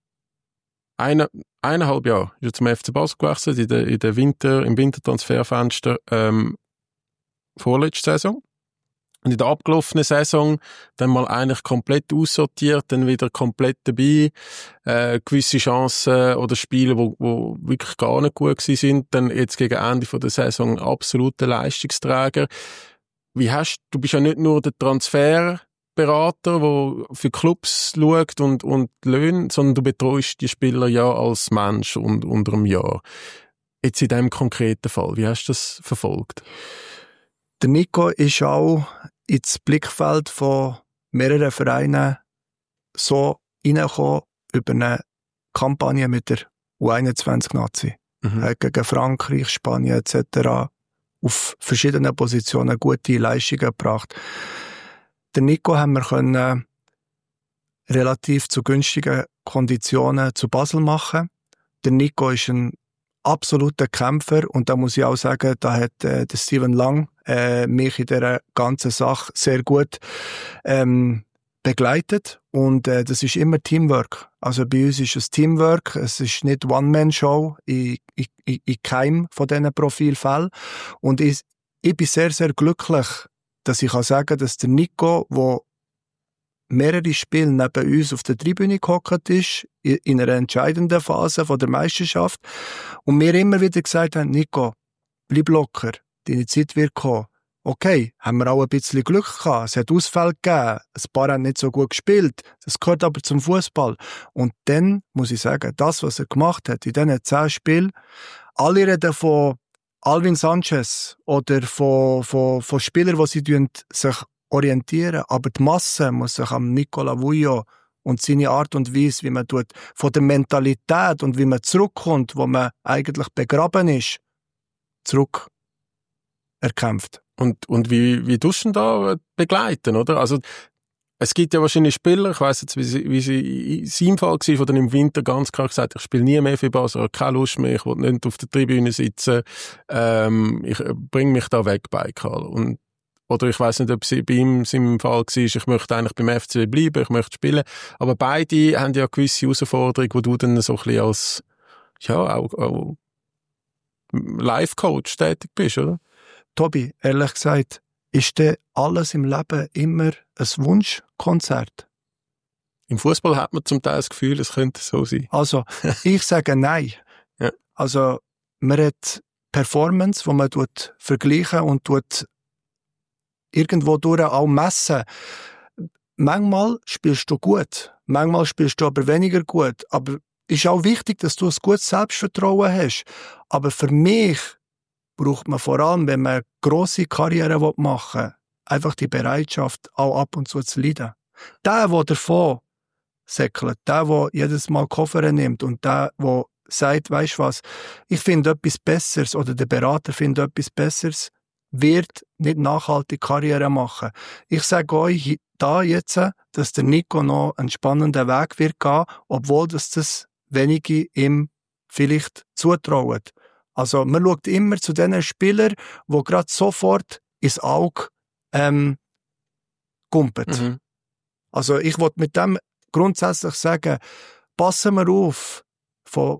eine, eineinhalb Jahre ist er zum F C Basel gewechselt, in der, in der Winter, im Wintertransferfenster, ähm, vorletzte Saison. Und in der abgelaufenen Saison dann mal eigentlich komplett aussortiert, dann wieder komplett dabei, äh, gewisse Chancen oder Spiele, wo, wo wirklich gar nicht gut gewesen sind, dann jetzt gegen Ende von der Saison absoluter Leistungsträger. Wie hast, du bist ja nicht nur der Transfer Berater, der für Clubs schaut und, und Löhne, sondern du betreust die Spieler ja als Mensch und unter einem Jahr. Jetzt in diesem konkreten Fall, wie hast du das verfolgt? Der Nico ist auch ins Blickfeld von mehreren Vereinen so reingekommen über eine Kampagne mit der U einundzwanzig-Nazi. Mhm. Er hat gegen Frankreich, Spanien et cetera auf verschiedenen Positionen gute Leistungen gebracht. Der Nico haben wir können relativ zu günstigen Konditionen zu Basel machen. Der Nico ist ein absoluter Kämpfer und da muss ich auch sagen, da hat äh, der Steven Lang äh, mich in dieser ganzen Sache sehr gut ähm, begleitet und äh, das ist immer Teamwork. Also bei uns ist es Teamwork, es ist nicht One-Man-Show in, in, in keinem von diesen Profilfällen und ich, ich bin sehr, sehr glücklich, dass ich kann sagen, dass der Nico, der mehrere Spiele neben uns auf der Tribüne gehockt ist, in einer entscheidenden Phase von der Meisterschaft, und mir immer wieder gesagt haben, Nico, bleib locker, deine Zeit wird kommen. Okay, haben wir auch ein bisschen Glück gehabt, es hat Ausfälle gegeben, ein paar haben nicht so gut gespielt, das gehört aber zum Fußball. Und dann muss ich sagen, das, was er gemacht hat in diesen zehn Spielen, alle reden von Alvin Sanchez oder von, von, von Spielern, die sie sich orientieren. Aber die Masse muss sich am Nicola Vullo und seine Art und Weise, wie man tut, von der Mentalität und wie man zurückkommt, wo man eigentlich begraben ist, zurück erkämpft. Und, und wie, wie tust du da begleiten, oder? Also, es gibt ja wahrscheinlich Spieler, ich weiss jetzt, wie sie, wie sie in seinem Fall war, wo dann im Winter ganz klar gesagt hat, ich spiele nie mehr für Basel, ich habe keine Lust mehr, ich will nicht auf der Tribüne sitzen, ähm, ich bring mich da weg bei Karl. Und oder ich weiss nicht, ob es bei ihm im Fall war, ich möchte eigentlich beim F C bleiben, ich möchte spielen. Aber beide haben ja gewisse Herausforderungen, wo du dann so ein bisschen als, ja, auch, auch Life-Coach tätig bist, oder? Tobi, ehrlich gesagt, ist denn alles im Leben immer ein Wunschkonzert? Im Fußball hat man zum Teil das Gefühl, es könnte so sein. Also, ich sage nein. Ja. Also, man hat Performance, wo man tut vergleichen und tut irgendwo durch auch messen. Manchmal spielst du gut, manchmal spielst du aber weniger gut. Aber es ist auch wichtig, dass du ein gutes Selbstvertrauen hast. Aber für mich braucht man vor allem, wenn man eine grosse Karriere machen will, einfach die Bereitschaft, auch ab und zu zu leiden. Der, der davon säckelt, der, der jedes Mal Koffer nimmt und der, der sagt, weisst was, ich finde etwas Besseres oder der Berater findet etwas Besseres, wird nicht nachhaltig Karriere machen. Ich sage euch da jetzt, dass der Nico noch einen spannenden Weg wird gehen, obwohl das, das wenige ihm vielleicht zutrauen. Also man schaut immer zu den Spielern, die gerade sofort ins Auge ähm, gumpet. Mhm. Also ich wollte mit dem grundsätzlich sagen, passen wir auf von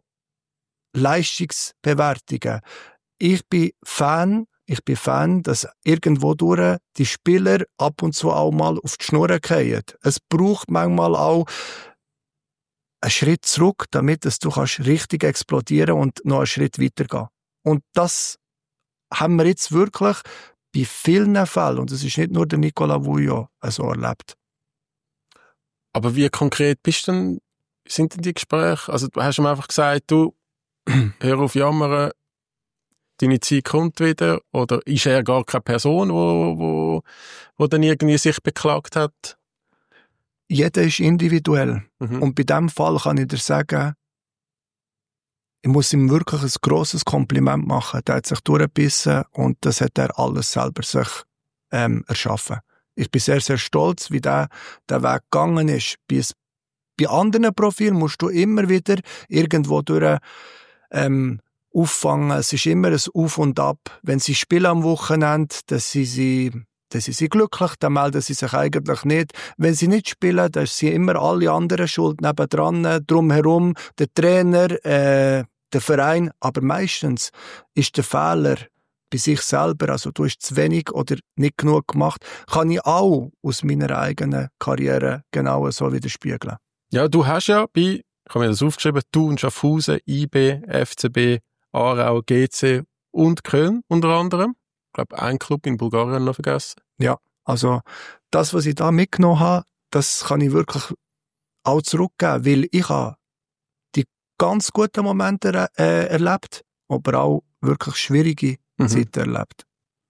Leistungsbewertungen. Ich bin Fan, ich bin Fan, dass irgendwo durch die Spieler ab und zu auch mal auf die Schnur fallen. Es braucht manchmal auch einen Schritt zurück, damit es du kannst richtig explodieren und noch einen Schritt weitergehen. Und das haben wir jetzt wirklich bei vielen Fällen, und es ist nicht nur der Nicola Vullo, so erlebt. Aber wie konkret bist denn, sind denn die Gespräche? Also du hast ihm einfach gesagt, du, hör auf jammern, deine Zeit kommt wieder, oder ist er gar keine Person, wo, wo, wo dann irgendwie sich beklagt hat? Jeder ist individuell. Mhm. Und bei diesem Fall kann ich dir sagen, ich muss ihm wirklich ein grosses Kompliment machen. Der hat sich durchgebissen und das hat er alles selber sich ähm, erschaffen. Ich bin sehr, sehr stolz, wie der, der Weg gegangen ist. Bei, bei anderen Profilen musst du immer wieder irgendwo durch ähm, auffangen. Es ist immer ein Auf und Ab. Wenn sie spielen am Wochenende, dass sie sie dann sind sie glücklich, dann melden sie sich eigentlich nicht. Wenn sie nicht spielen, dann sind immer alle anderen schuld nebendran, drumherum, der Trainer, äh, der Verein. Aber meistens ist der Fehler bei sich selber, also du hast zu wenig oder nicht genug gemacht, kann ich auch aus meiner eigenen Karriere genau so widerspiegeln. Ja, du hast ja bei, ich habe mir das aufgeschrieben, du und Schaffhausen, I B, F C B, Aarau, G C und Köln unter anderem. Ich glaube, ein Club in Bulgarien noch vergessen. Ja, also das, was ich da mitgenommen habe, das kann ich wirklich auch zurückgeben, weil ich habe die ganz guten Momente äh, erlebt, aber auch wirklich schwierige mhm. Zeiten erlebt.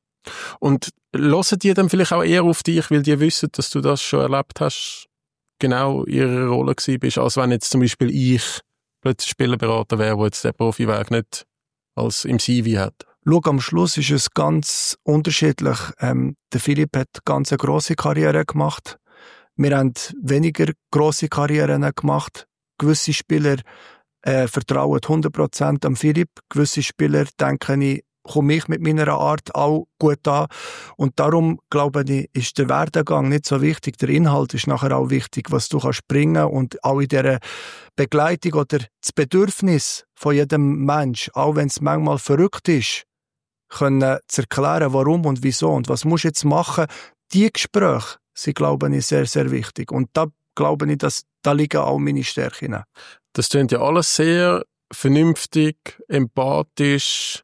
Und hören die dann vielleicht auch eher auf dich, weil die wissen, dass du das schon erlebt hast, genau ihre Rolle gewesen bist, als wenn jetzt zum Beispiel ich plötzlich Spielerberater wäre, der jetzt den Profiweg nicht als im C V hat? Schau, am Schluss ist es ganz unterschiedlich. Ähm, der Philipp hat ganz eine grosse Karriere gemacht. Wir haben weniger grosse Karrieren gemacht. Gewisse Spieler äh, vertrauen hundert Prozent am Philipp. Gewisse Spieler denken, ich komme ich mit meiner Art auch gut an. Und darum, glaube ich, ist der Werdegang nicht so wichtig. Der Inhalt ist nachher auch wichtig, was du kannst bringen und auch in dieser Begleitung oder das Bedürfnis von jedem Mensch, auch wenn es manchmal verrückt ist, können zu erklären, warum und wieso und was musst du jetzt machen. Die Gespräche sind, glaube ich, sehr, sehr wichtig. Und da glaube ich, dass da liegen auch meine Stärken. Das klingt ja alles sehr vernünftig, empathisch,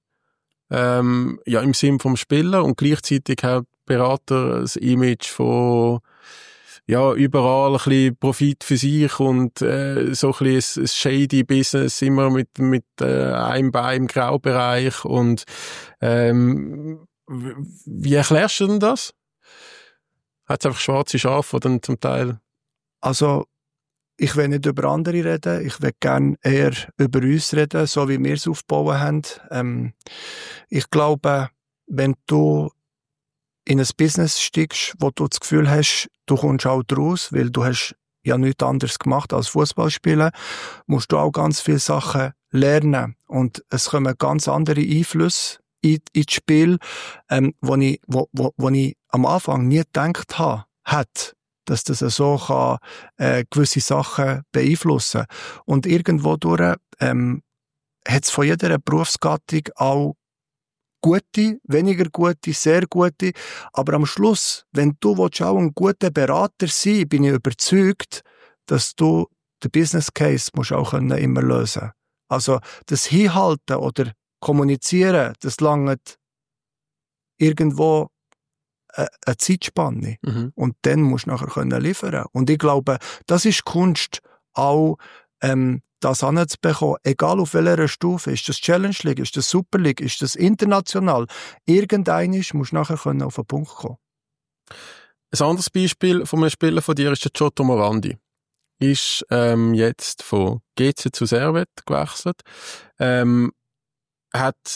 ähm, ja, im Sinn vom Spieler und gleichzeitig hat Berater das Image von, ja, überall ein bisschen Profit für sich und äh, so ein bisschen ein, ein shady Business, immer mit, mit äh, einem Bein im Graubereich. Und ähm, wie erklärst du denn das? Hat es einfach schwarze Schafe, die dann zum Teil... Also, ich will nicht über andere reden, ich will gerne eher über uns reden, so wie wir es aufgebaut haben. Ähm, ich glaube, wenn du in ein Business steigst, wo du das Gefühl hast, du kommst auch draus, weil du hast ja nichts anderes gemacht als Fußball spielen, musst du auch ganz viele Sachen lernen. Und es kommen ganz andere Einflüsse in, ins Spiel, ähm, wo, ich, wo, wo, wo ich am Anfang nie gedacht habe, hat, dass das so kann, äh, gewisse Sachen beeinflussen. Und irgendwo durch ähm, hat es von jeder Berufsgattung auch gute, weniger gute, sehr gute. Aber am Schluss, wenn du willst, auch ein guter Berater sein willst, bin ich überzeugt, dass du den Business Case musst auch können immer lösen. Also das Hinhalten oder Kommunizieren, das langt irgendwo eine, eine Zeitspanne. Mhm. Und dann musst du nachher können liefern. Und ich glaube, das ist Kunst, auch ähm, das hinzubekommen, egal auf welcher Stufe. Ist das Challenge League, ist das Super League, ist das international? Irgendeines musst du nachher können auf den Punkt kommen. Ein anderes Beispiel von einem Spieler von dir ist der Giotto Morandi. Ist ähm, jetzt von G C zu Servette gewechselt. Ähm, hat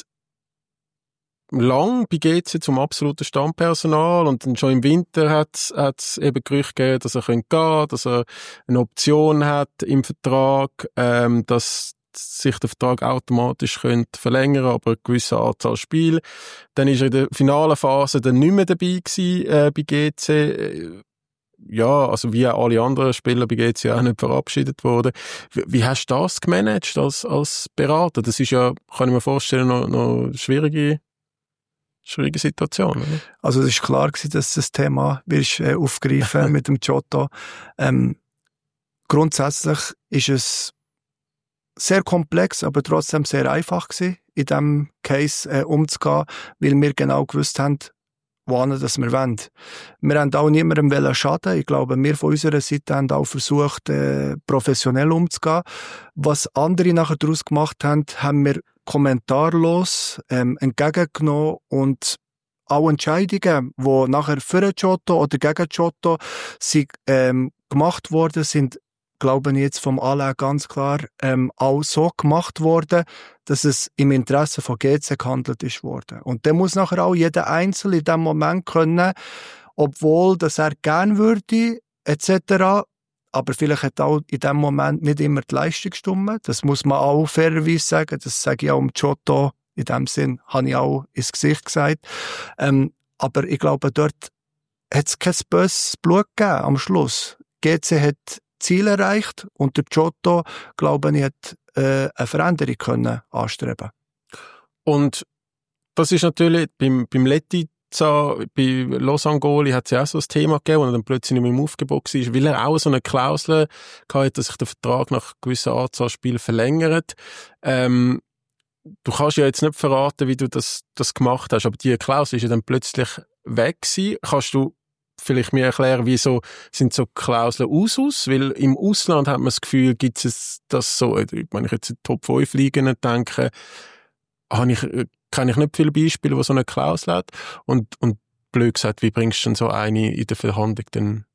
lang bei G C zum absoluten Stammpersonal und dann schon im Winter hat es eben Gerüchte gegeben, dass er gehen könnte, dass er eine Option hat im Vertrag, ähm, dass sich der Vertrag automatisch könnte verlängern, aber eine gewisse Anzahl Spiele. Dann ist er in der finalen Phase dann nicht mehr dabei gewesen, äh, bei G C. Ja, also wie auch alle anderen Spieler bei G C auch nicht verabschiedet worden. Wie, wie hast du das gemanagt als, als Berater? Das ist ja, kann ich mir vorstellen, noch, noch eine schwierige Schwierige Situation, oder? Also es war klar gewesen, dass das Thema wirst, äh, aufgreifen mit dem Giotto. Ähm, grundsätzlich ist es sehr komplex, aber trotzdem sehr einfach gewesen, in diesem Case äh, umzugehen, weil wir genau gewusst haben, wohin das wir wollen. Wir haben auch niemandem schaden. Ich glaube, wir von unserer Seite haben auch versucht, äh, professionell umzugehen. Was andere nachher daraus gemacht haben, haben wir kommentarlos ähm, entgegengenommen und auch Entscheidungen, die nachher für Giotto oder gegen Giotto sind, ähm, gemacht worden sind, glaube ich jetzt vom Alain ganz klar ähm, auch so gemacht worden, dass es im Interesse von G C gehandelt ist worden. Und dann muss nachher auch jeder Einzelne in diesem Moment können, obwohl dass er gern würde, et cetera, aber vielleicht hat auch in diesem Moment nicht immer die Leistung gestimmt. Das muss man auch fairerweise sagen. Das sage ich auch um Giotto. In dem Sinn habe ich auch ins Gesicht gesagt. Ähm, aber ich glaube, dort hat es kein böses Blut gegeben am Schluss. G C hat Ziel erreicht und der Giotto, glaube ich, hat äh, eine Veränderung können anstreben. Und das ist natürlich beim, beim Letizia, bei Los Angoli hat es ja auch so ein Thema gegeben, wo er dann plötzlich nicht mehr im Aufgebot war, weil er auch so eine Klausel hatte, dass sich der Vertrag nach gewisser Anzahl Spielen verlängert. Ähm, du kannst ja jetzt nicht verraten, wie du das, das gemacht hast, aber diese Klausel ist ja dann plötzlich weg gewesen. Kannst du vielleicht mir erklären, wieso sind so Klauseln Usus? Weil im Ausland hat man das Gefühl, gibt es das so, wenn ich jetzt in Top fünf Ligen denke, habe ich, kenne ich nicht viele Beispiele, wo so eine Klausel hat. Und, und blöd gesagt, wie bringst du denn so eine in der Verhandlung dann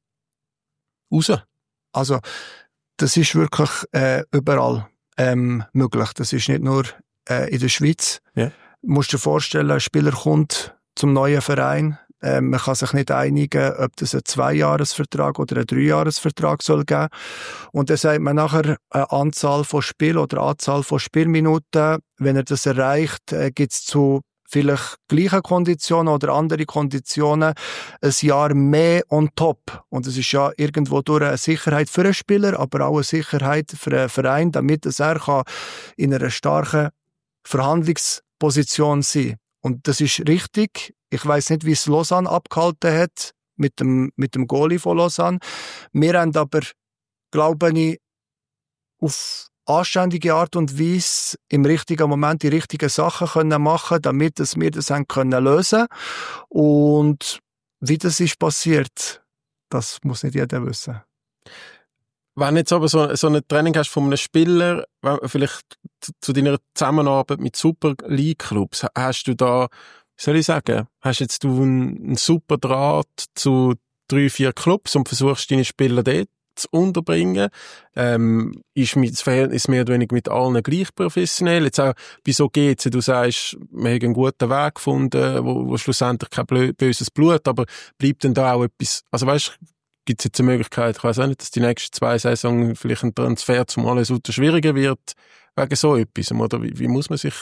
raus? Also, das ist wirklich äh, überall ähm, möglich. Das ist nicht nur äh, in der Schweiz. Ja. Du musst dir vorstellen, ein Spieler kommt zum neuen Verein. Ähm, man kann sich nicht einigen, ob das ein Zweijahresvertrag oder ein Dreijahresvertrag soll geben. Und dann sagt man nachher eine Anzahl von Spielen oder Anzahl von Spielminuten. Wenn er das erreicht, äh, gibt es zu vielleicht gleichen Konditionen oder andere Konditionen ein Jahr mehr on top. Und es ist ja irgendwo durch eine Sicherheit für einen Spieler, aber auch eine Sicherheit für einen Verein, damit er kann in einer starken Verhandlungsposition sein kann. Und das ist richtig. Ich weiss nicht, wie es Lausanne abgehalten hat mit dem, mit dem Goalie von Lausanne. Wir haben aber, glaube ich, auf anständige Art und Weise im richtigen Moment die richtigen Sachen können machen, damit wir das haben können lösen. Und wie das ist passiert, das muss nicht jeder wissen. Wenn jetzt aber so, so ein Training hast von einem Spieler, vielleicht zu, zu deiner Zusammenarbeit mit Super League-Clubs, hast du da, wie soll ich sagen, hast jetzt du einen, einen super Draht zu drei, vier Clubs und versuchst deine Spieler dort zu unterbringen? Ähm, ist das Verhältnis mehr oder weniger mit allen gleich professionell? Jetzt auch bei so G C, du sagst, wir haben einen guten Weg gefunden, wo, wo schlussendlich kein blö- böses Blut, aber bleibt denn da auch etwas, also weißt, gibt es jetzt eine Möglichkeit, ich weiss auch nicht, dass die nächsten zwei Saison vielleicht ein Transfer zum alles unter schwieriger wird, wegen so etwas, oder wie, wie muss man sich,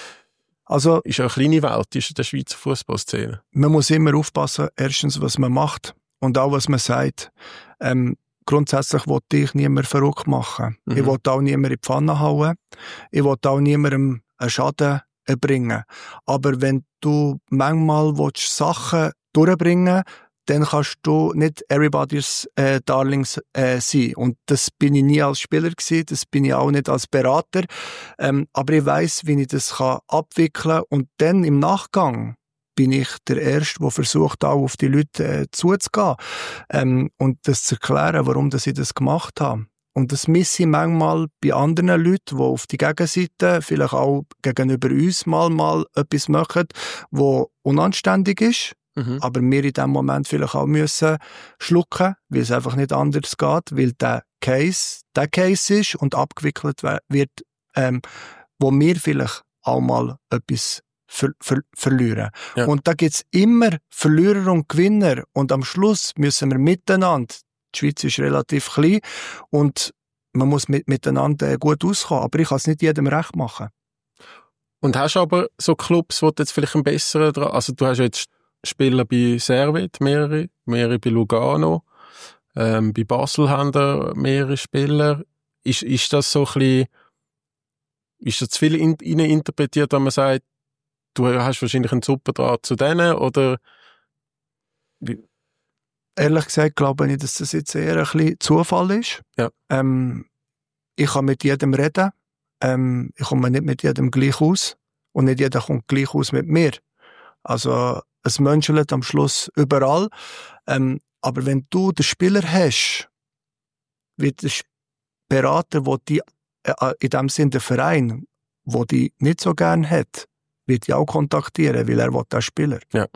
also, ist ja eine kleine Welt, ist in der Schweizer Fußballszene. Man muss immer aufpassen, erstens, was man macht und auch, was man sagt. Ähm, grundsätzlich will ich niemand verrückt machen. Mhm. Ich will auch niemand in die Pfanne hauen. Ich will auch niemandem einen Schaden bringen. Aber wenn du manchmal willst, Sachen durchbringen willst, dann kannst du nicht everybody's äh, Darlings äh, sein. Und das bin ich nie als Spieler gewesen, das bin ich auch nicht als Berater. Ähm, aber ich weiss, wie ich das kann abwickeln kann. Und dann im Nachgang bin ich der Erste, der versucht, auch auf die Leute äh, zuzugehen. Ähm, und das zu erklären, warum dass ich das gemacht habe. Und das misse ich manchmal bei anderen Leuten, die auf die Gegenseite, vielleicht auch gegenüber uns mal, mal etwas machen, was unanständig ist. Mhm. Aber wir in dem Moment vielleicht auch müssen schlucken, weil es einfach nicht anders geht, weil der Case der Case ist und abgewickelt wird, ähm, wo wir vielleicht auch mal etwas ver- ver- verlieren. Ja. Und da gibt's immer Verlierer und Gewinner und am Schluss müssen wir miteinander, die Schweiz ist relativ klein und man muss mit, miteinander gut auskommen, aber ich kann es nicht jedem recht machen. Und hast aber so Clubs, wo du jetzt vielleicht einen besseren, also du hast jetzt Spieler bei Servet, mehrere, mehrere bei Lugano, ähm, bei Basel haben da mehrere Spieler. Ist, ist das so ein bisschen, ist das zu viel in, interpretiert, wenn man sagt, du hast wahrscheinlich einen super Draht zu denen, oder? Ehrlich gesagt glaube ich, dass das jetzt eher ein bisschen Zufall ist. Ja. Ähm, ich kann mit jedem reden, ähm, ich komme nicht mit jedem gleich aus und nicht jeder kommt gleich aus mit mir. Also, es menschelt am Schluss überall. Ähm, aber wenn du den Spieler hast, wird der Berater, der die, äh, in dem Sinne der Verein, der die nicht so gern hat, wird die auch kontaktieren, weil er will den Spieler. Ja.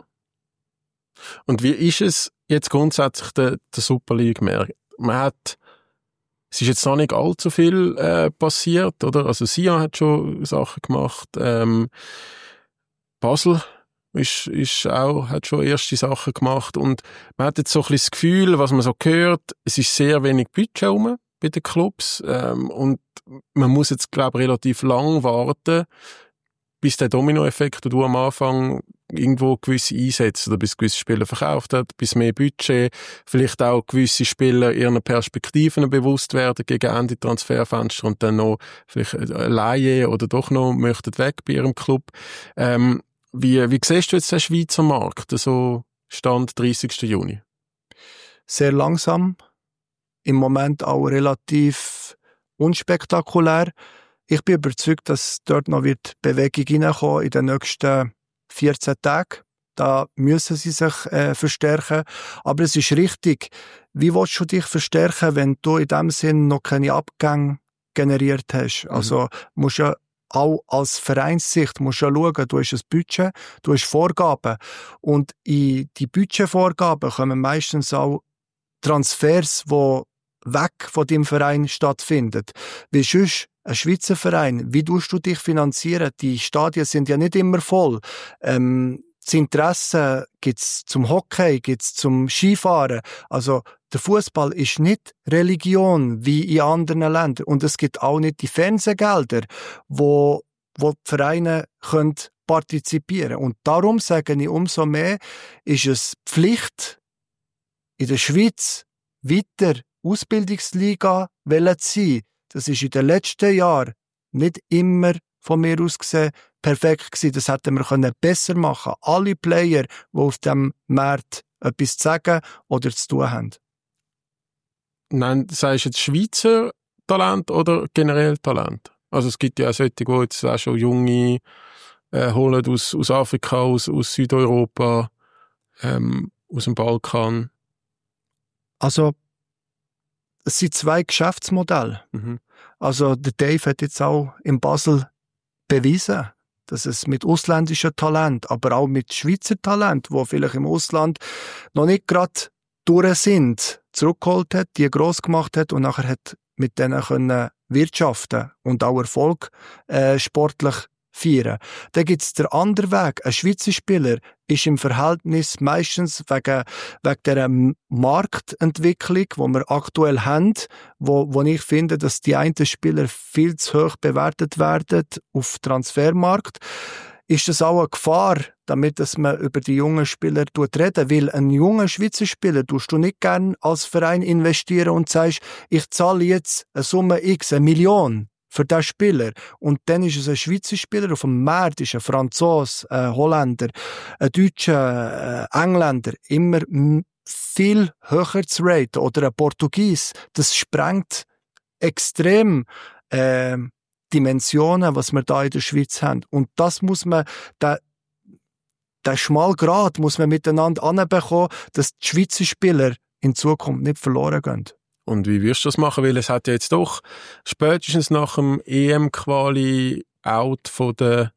Und wie ist es jetzt grundsätzlich der, der Super League mehr? Man hat, es ist jetzt noch nicht allzu viel äh, passiert, oder? Also Sion hat schon Sachen gemacht, ähm, Basel ist, ist auch, hat schon erste Sachen gemacht und man hat jetzt so ein bisschen das Gefühl, was man so hört, es ist sehr wenig Budget rum bei den Clubs ähm, und man muss jetzt, glaube ich, relativ lang warten, bis der Dominoeffekt, den du am Anfang irgendwo gewisse einsetzt oder bis gewisse Spieler verkauft hat, bis mehr Budget, vielleicht auch gewisse Spieler ihren Perspektiven bewusst werden gegen Ende Transferfenster und dann noch vielleicht eine Leihe oder doch noch möchten weg bei ihrem Club. Ähm, Wie, wie siehst du jetzt den Schweizer Markt, so Stand dreißigsten Juni? Sehr langsam, im Moment auch relativ unspektakulär. Ich bin überzeugt, dass dort noch wird Bewegung reinkommen in den nächsten vierzehn Tagen. Da müssen sie sich äh, verstärken. Aber es ist richtig. Wie willst du dich verstärken, wenn du in dem Sinn noch keine Abgänge generiert hast? Mhm. Also musst ja auch als Vereinssicht musst du ja schauen, du hast ein Budget, du hast Vorgaben. Und in die Budgetvorgaben kommen meistens auch Transfers, die weg von deinem Verein stattfinden. Weil sonst ein Schweizer Verein, wie tust du dich finanzieren? Die Stadien sind ja nicht immer voll. Ähm, das Interesse gibt's zum Hockey, gibt's zum Skifahren. Also der Fußball ist nicht Religion wie in anderen Ländern und es gibt auch nicht die Fernsehgelder, wo, wo die Vereine können partizipieren. Und darum sage ich umso mehr, ist es Pflicht in der Schweiz weiter Ausbildungsliga zu sein. Das ist in den letzten Jahren nicht immer von mir aus gesehen perfekt gewesen. Das hätten wir können besser machen. Alle Player, die auf dem Markt etwas zu sagen oder zu tun haben. Nein, sagst du jetzt Schweizer Talent oder generell Talent? Also es gibt ja auch solche, die jetzt auch schon junge äh, holen aus, aus Afrika, aus, aus Südeuropa, ähm, aus dem Balkan. Also, es sind zwei Geschäftsmodelle. Mhm. Also, der Dave hat jetzt auch in Basel bewiesen, dass es mit ausländischen Talent, aber auch mit Schweizer Talent, die vielleicht im Ausland noch nicht gerade durch sind, zurückgeholt hat, die gross gemacht hat und nachher hat mit denen können wirtschaften und auch Erfolg äh, sportlich feiern. Dann gibt es den anderen Weg. Ein Schweizer Spieler ist im Verhältnis meistens wegen, wegen dieser Marktentwicklung, die wir aktuell haben, wo, wo ich finde, dass die einen Spieler viel zu hoch bewertet werden auf Transfermarkt, ist das auch eine Gefahr, damit dass man über die jungen Spieler reden, weil ein junger Schweizer Spieler tust du nicht gern als Verein investieren und sagst, ich zahle jetzt eine Summe X, eine Million für diesen Spieler. Und dann ist es ein Schweizer Spieler, auf dem Markt ist ein Franzose, ein Holländer, ein Deutscher, ein Engländer, immer viel höher zu raten. Oder ein Portugies. Das sprengt extrem äh, Dimensionen, was wir da in der Schweiz haben. Und das muss man, der, der Schmalgrad muss man miteinander anbekommen, dass die Schweizer Spieler in Zukunft nicht verloren gehen. Und wie wirst du das machen? Weil es hat ja jetzt doch spätestens nach dem E M-Quali-Out von der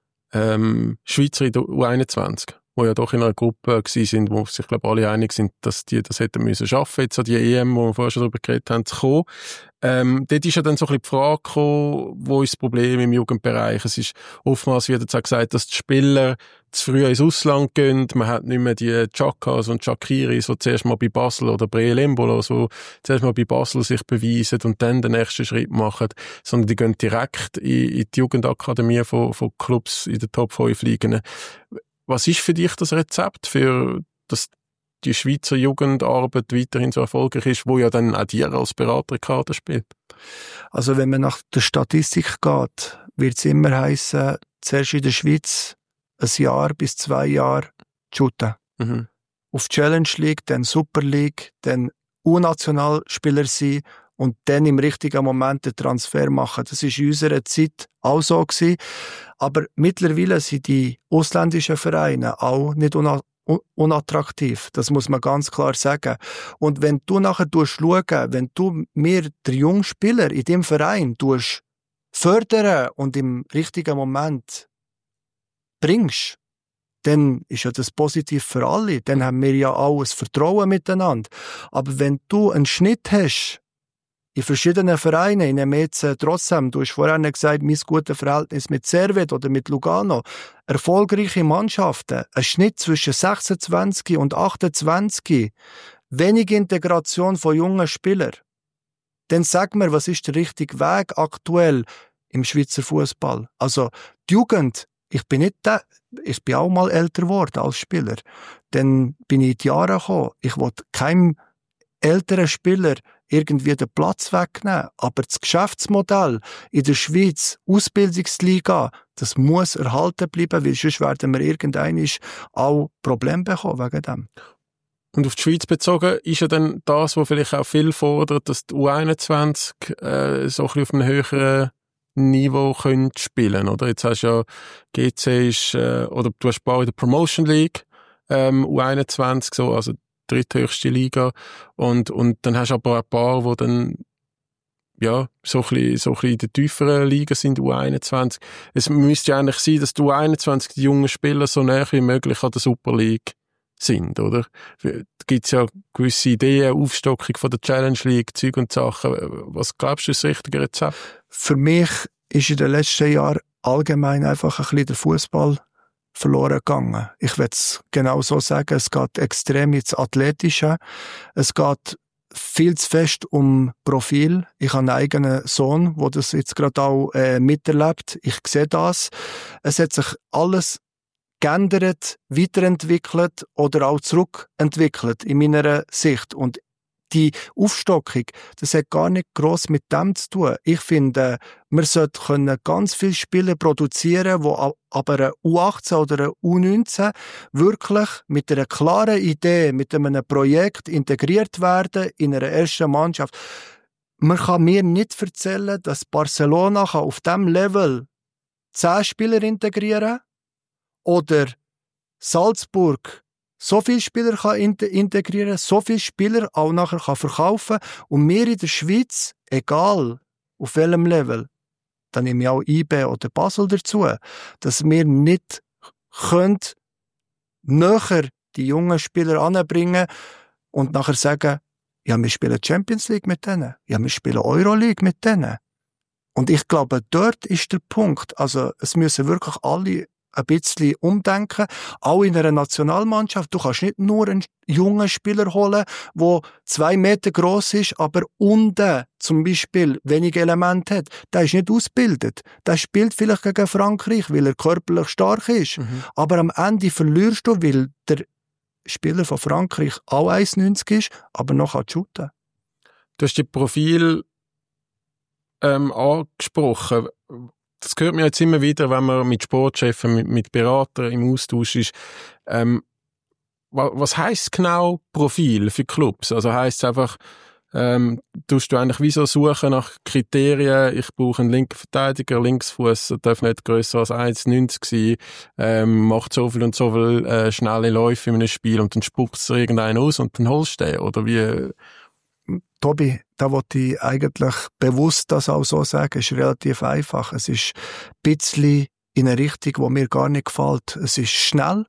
ähm, Schweizer in der U einundzwanzig, wo ja doch in einer Gruppe gewesen sind, wo sich, glaube ich, alle einig sind, dass die das hätten müssen schaffen, jetzt an die E M, wo wir vorher schon darüber geredet haben, zu kommen. Ähm, dort ist ja dann so ein bisschen die Frage gekommen, wo ist das Problem im Jugendbereich? Es ist oftmals, wird jetzt auch gesagt, dass die Spieler zu früh ins Ausland gehen. Man hat nicht mehr die Chakas und Chakiris, die zuerst mal bei Basel oder Breel-Embolos, die zuerst mal bei Basel sich beweisen und dann den nächsten Schritt machen, sondern die gehen direkt in, in die Jugendakademie von, von Clubs in den Top fünf liegen. Was ist für dich das Rezept, für dass die Schweizer Jugendarbeit weiterhin so erfolgreich ist, wo ja dann auch dir als Berater Kader spielt? Also wenn man nach der Statistik geht, wird es immer heissen, zuerst in der Schweiz ein Jahr bis zwei Jahre shooten. Mhm. Auf Challenge League, dann Super League, dann U-Nationalspieler sein und dann im richtigen Moment den Transfer machen. Das war in unserer Zeit auch so gewesen. Aber mittlerweile sind die ausländischen Vereine auch nicht una- unattraktiv. Das muss man ganz klar sagen. Und wenn du nachher schauen, wenn du mir den jungen Spieler in dem Verein fördern und im richtigen Moment bringst, dann ist ja das positiv für alle. Dann haben wir ja auch ein Vertrauen miteinander. Aber wenn du einen Schnitt hast, in verschiedenen Vereinen, in einem jetzt trotzdem, du hast vorhin gesagt, mein gutes Verhältnis mit Servet oder mit Lugano, erfolgreiche Mannschaften, ein Schnitt zwischen sechsundzwanzig und achtundzwanzig, wenig Integration von jungen Spielern, dann sag mir, was ist der richtige Weg aktuell im Schweizer Fußball? Also die Jugend, ich bin nicht der, ich bin auch mal älter geworden als Spieler, dann bin ich in die Jahre gekommen, ich wollte keinem älteren Spieler irgendwie den Platz wegnehmen. Aber das Geschäftsmodell in der Schweiz, Ausbildungsliga, das muss erhalten bleiben, weil sonst werden wir irgendwann auch Probleme bekommen wegen dem. Und auf die Schweiz bezogen ist ja dann das, was vielleicht auch viel fordert, dass die U einundzwanzig äh, so ein bisschen auf einem höheren Niveau können spielen, oder? Jetzt hast du ja, G C ist, äh, oder du hast auch in der Promotion League, ähm, U einundzwanzig, so, also dritthöchste Liga. Und, und dann hast du aber ein paar, die dann, ja, so ein bisschen, so ein bisschen in der tieferen Liga sind, U einundzwanzig. Es müsste ja eigentlich sein, dass die U einundzwanzig, die jungen Spieler, so näher wie möglich an der Super League sind, oder? Da gibt's ja gewisse Ideen, Aufstockung von der Challenge League, Zeug und Sachen. Was glaubst du, ist das richtige Rezept? Für mich ist in den letzten Jahren allgemein einfach ein bisschen der Fußball verloren gegangen. Ich will es genau so sagen, es geht extrem ins Athletische. Es geht viel zu fest um Profil. Ich habe einen eigenen Sohn, der das jetzt gerade auch äh, miterlebt. Ich sehe das. Es hat sich alles geändert, weiterentwickelt oder auch zurückentwickelt in meiner Sicht. Und die Aufstockung, das hat gar nicht gross mit dem zu tun. Ich finde, wir sollten ganz viele Spiele produzieren, die aber eine U achtzehn oder eine U neunzehn wirklich mit einer klaren Idee, mit einem Projekt integriert werden in einer ersten Mannschaft. Man kann mir nicht erzählen, dass Barcelona auf diesem Level zehn Spieler integrieren kann oder Salzburg so viele Spieler kann integrieren, so viele Spieler auch nachher kann verkaufen und wir in der Schweiz, egal auf welchem Level, dann nehme ich auch I B oder Basel dazu, dass wir nicht können näher die jungen Spieler anbringen und nachher sagen, ja, wir spielen Champions League mit denen, ja, wir spielen Euroleague mit denen. Und ich glaube, dort ist der Punkt, also es müssen wirklich alle ein bisschen umdenken, auch in einer Nationalmannschaft. Du kannst nicht nur einen jungen Spieler holen, der zwei Meter gross ist, aber unten zum Beispiel wenige Elemente hat. Der ist nicht ausgebildet. Der spielt vielleicht gegen Frankreich, weil er körperlich stark ist. Mhm. Aber am Ende verlierst du, weil der Spieler von Frankreich auch eins neunzig ist, aber noch kann shooten. Du hast die Profil ähm, angesprochen. Das hört man jetzt immer wieder, wenn man mit Sportchefs, mit, mit Beratern im Austausch ist. Ähm, was, was heisst genau Profil für Clubs? Also heisst es einfach, ähm, tust du eigentlich wie so suchen nach Kriterien, ich brauche einen linken Verteidiger, Linksfuß, darf nicht grösser als eins neunzig sein, ähm, macht so viel und so viel äh, schnelle Läufe in einem Spiel und dann spuckt es irgendeinen aus und dann holst du den, oder wie? Tobi, da wollte ich eigentlich bewusst das auch so sagen, ist relativ einfach. Es ist ein bisschen in eine Richtung, die mir gar nicht gefällt. Es ist schnell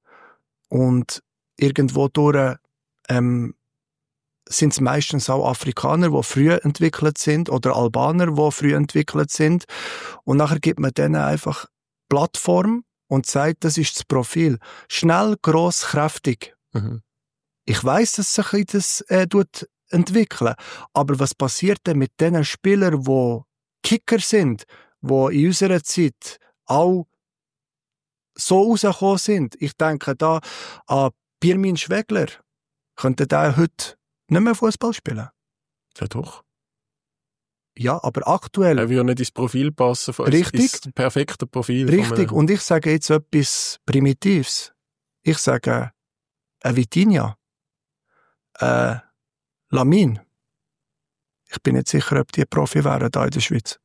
und irgendwo durch ähm, sind es meistens auch Afrikaner, die früh entwickelt sind oder Albaner, die früh entwickelt sind und nachher gibt man denen einfach Plattform und sagt, das ist das Profil. Schnell, gross, kräftig. Mhm. Ich weiss, dass sich das äh, tut entwickeln. Aber was passiert denn mit den Spielern, die Kicker sind, die in unserer Zeit auch so rausgekommen sind? Ich denke da an Pirmin Schwegler. Könnte der heute nicht mehr Fußball spielen? Ja doch. Ja, aber aktuell... Er will ja nicht ins Profil passen. Richtig. Ins perfekte Profil. Richtig. Und ich sage jetzt etwas Primitives. Ich sage, ein Vitinha, äh, Lamine. Ich bin nicht sicher, ob die Profi wären da in der Schweiz.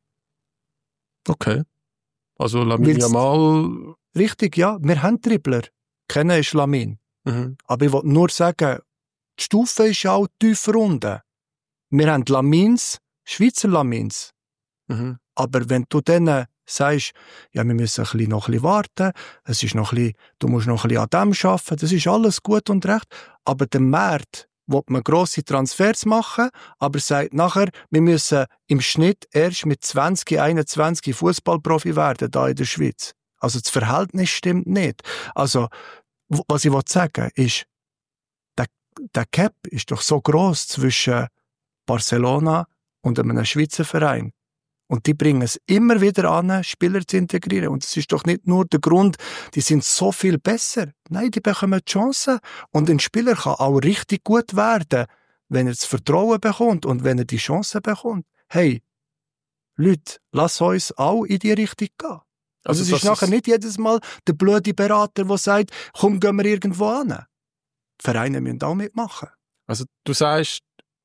Okay. Also Lamine Yamal... Richtig, ja. Wir haben Dribbler. Kennen ist Lamine. Mhm. Aber ich wollte nur sagen, die Stufe ist ja auch tiefer unten. Wir haben Lamines, Schweizer Lamines. Mhm. Aber wenn du denen sagst, ja, wir müssen ein bisschen, noch ein bisschen warten, es ist noch ein bisschen, du musst noch ein bisschen an dem arbeiten, das ist alles gut und recht. Aber der Markt will man grosse Transfers machen, aber sagt nachher, wir müssen im Schnitt erst mit zwanzig, einundzwanzig Fußballprofi werden, da in der Schweiz. Also das Verhältnis stimmt nicht. Also, was ich sagen will, ist, der, der Gap ist doch so gross zwischen Barcelona und einem Schweizer Verein. Und die bringen es immer wieder an, Spieler zu integrieren. Und es ist doch nicht nur der Grund, die sind so viel besser. Nein, die bekommen die Chance. Und ein Spieler kann auch richtig gut werden, wenn er das Vertrauen bekommt und wenn er die Chance bekommt. Hey, Leute, lass uns auch in die Richtung gehen. Also, also es ist nachher ist nicht jedes Mal der blöde Berater, der sagt, komm, gehen wir irgendwo an. Die Vereine müssen auch mitmachen. Also du sagst,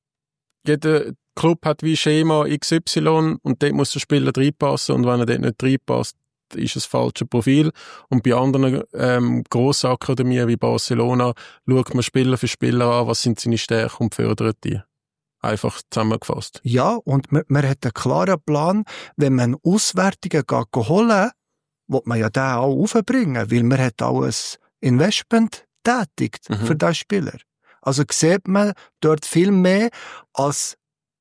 jeder Club hat wie Schema X Y und dort muss der Spieler reinpassen und wenn er dort nicht reinpasst, ist es falsche Profil. Und bei anderen ähm, grossen Akademien wie Barcelona schaut man Spieler für Spieler an, was sind seine Stärken und fördert die. Einfach zusammengefasst. Ja, und man, man hat einen klaren Plan, wenn man Auswertungen geht holen, will man ja den auch aufbringen, weil man hat auch ein Investment tätigt mhm. für diesen Spieler. Also sieht man dort viel mehr als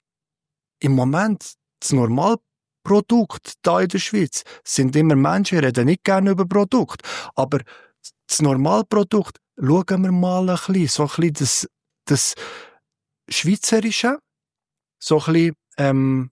im Moment das Normalprodukt da in der Schweiz. Es sind immer Menschen, die reden nicht gerne über Produkt. Aber das Normalprodukt, schauen wir mal ein bisschen, so ein bisschen das, das Schweizerische, so ein bisschen, ähm,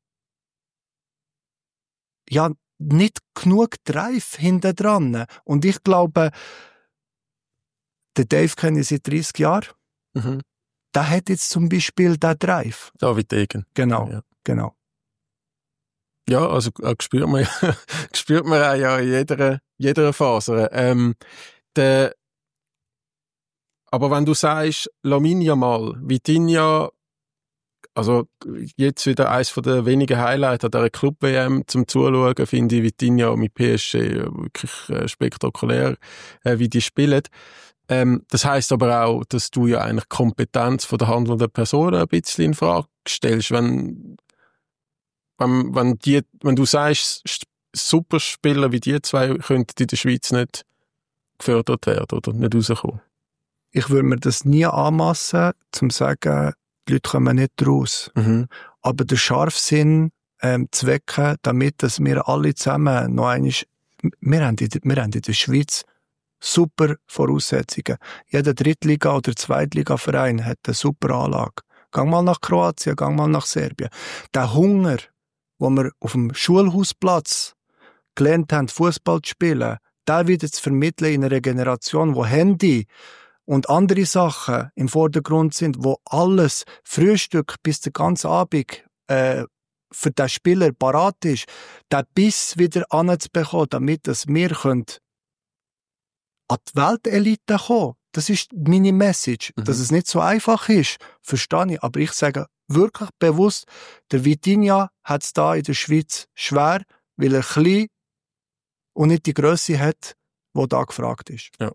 ja, nicht genug Drive hinten dran. Und ich glaube, den Dave kenne ich seit dreißig Jahren. Mhm. Der hat jetzt zum Beispiel den Drive. David Degen. Genau, ja. genau. Ja, also äh, spürt man, spürt man auch ja in jeder, jeder Phase. Ähm, der, aber wenn du sagst, Lamine Yamal, Vitinha, also jetzt wieder eines von der wenigen Highlights an dieser Club-W M zum Zuschauen, finde ich Vitinha mit P S G wirklich äh, spektakulär, äh, wie die spielen. Ähm, das heisst aber auch, dass du ja eigentlich die Kompetenz von der handelnden Person ein bisschen in Frage stellst, wenn, wenn, wenn, die, wenn du sagst, Superspieler wie die zwei könnten in der Schweiz nicht gefördert werden oder nicht rauskommen. Ich würde mir das nie anmassen, zum zu sagen, die Leute kommen nicht raus. Mhm. Aber der Scharfsinn ähm, zu wecken, damit dass wir alle zusammen noch einmal, wir haben in, wir haben in der Schweiz super Voraussetzungen. Jeder Drittliga- oder Zweitliga-Verein hat eine super Anlage. Gang mal nach Kroatien, gang mal nach Serbien. Der Hunger, wo wir auf dem Schulhausplatz gelernt haben, Fußball zu spielen, der wieder zu vermitteln in einer Generation, wo Handy und andere Sachen im Vordergrund sind, wo alles Frühstück bis den ganzen Abend äh, für den Spieler parat ist, den Biss wieder anzubekommen, damit dass wir können an die Weltelite kommen. Das ist meine Message. Mhm. Dass es nicht so einfach ist, verstehe ich. Aber ich sage wirklich bewusst, der Vitinha hat es da in der Schweiz schwer, weil er klein und nicht die Grösse hat, die da gefragt ist. Ja.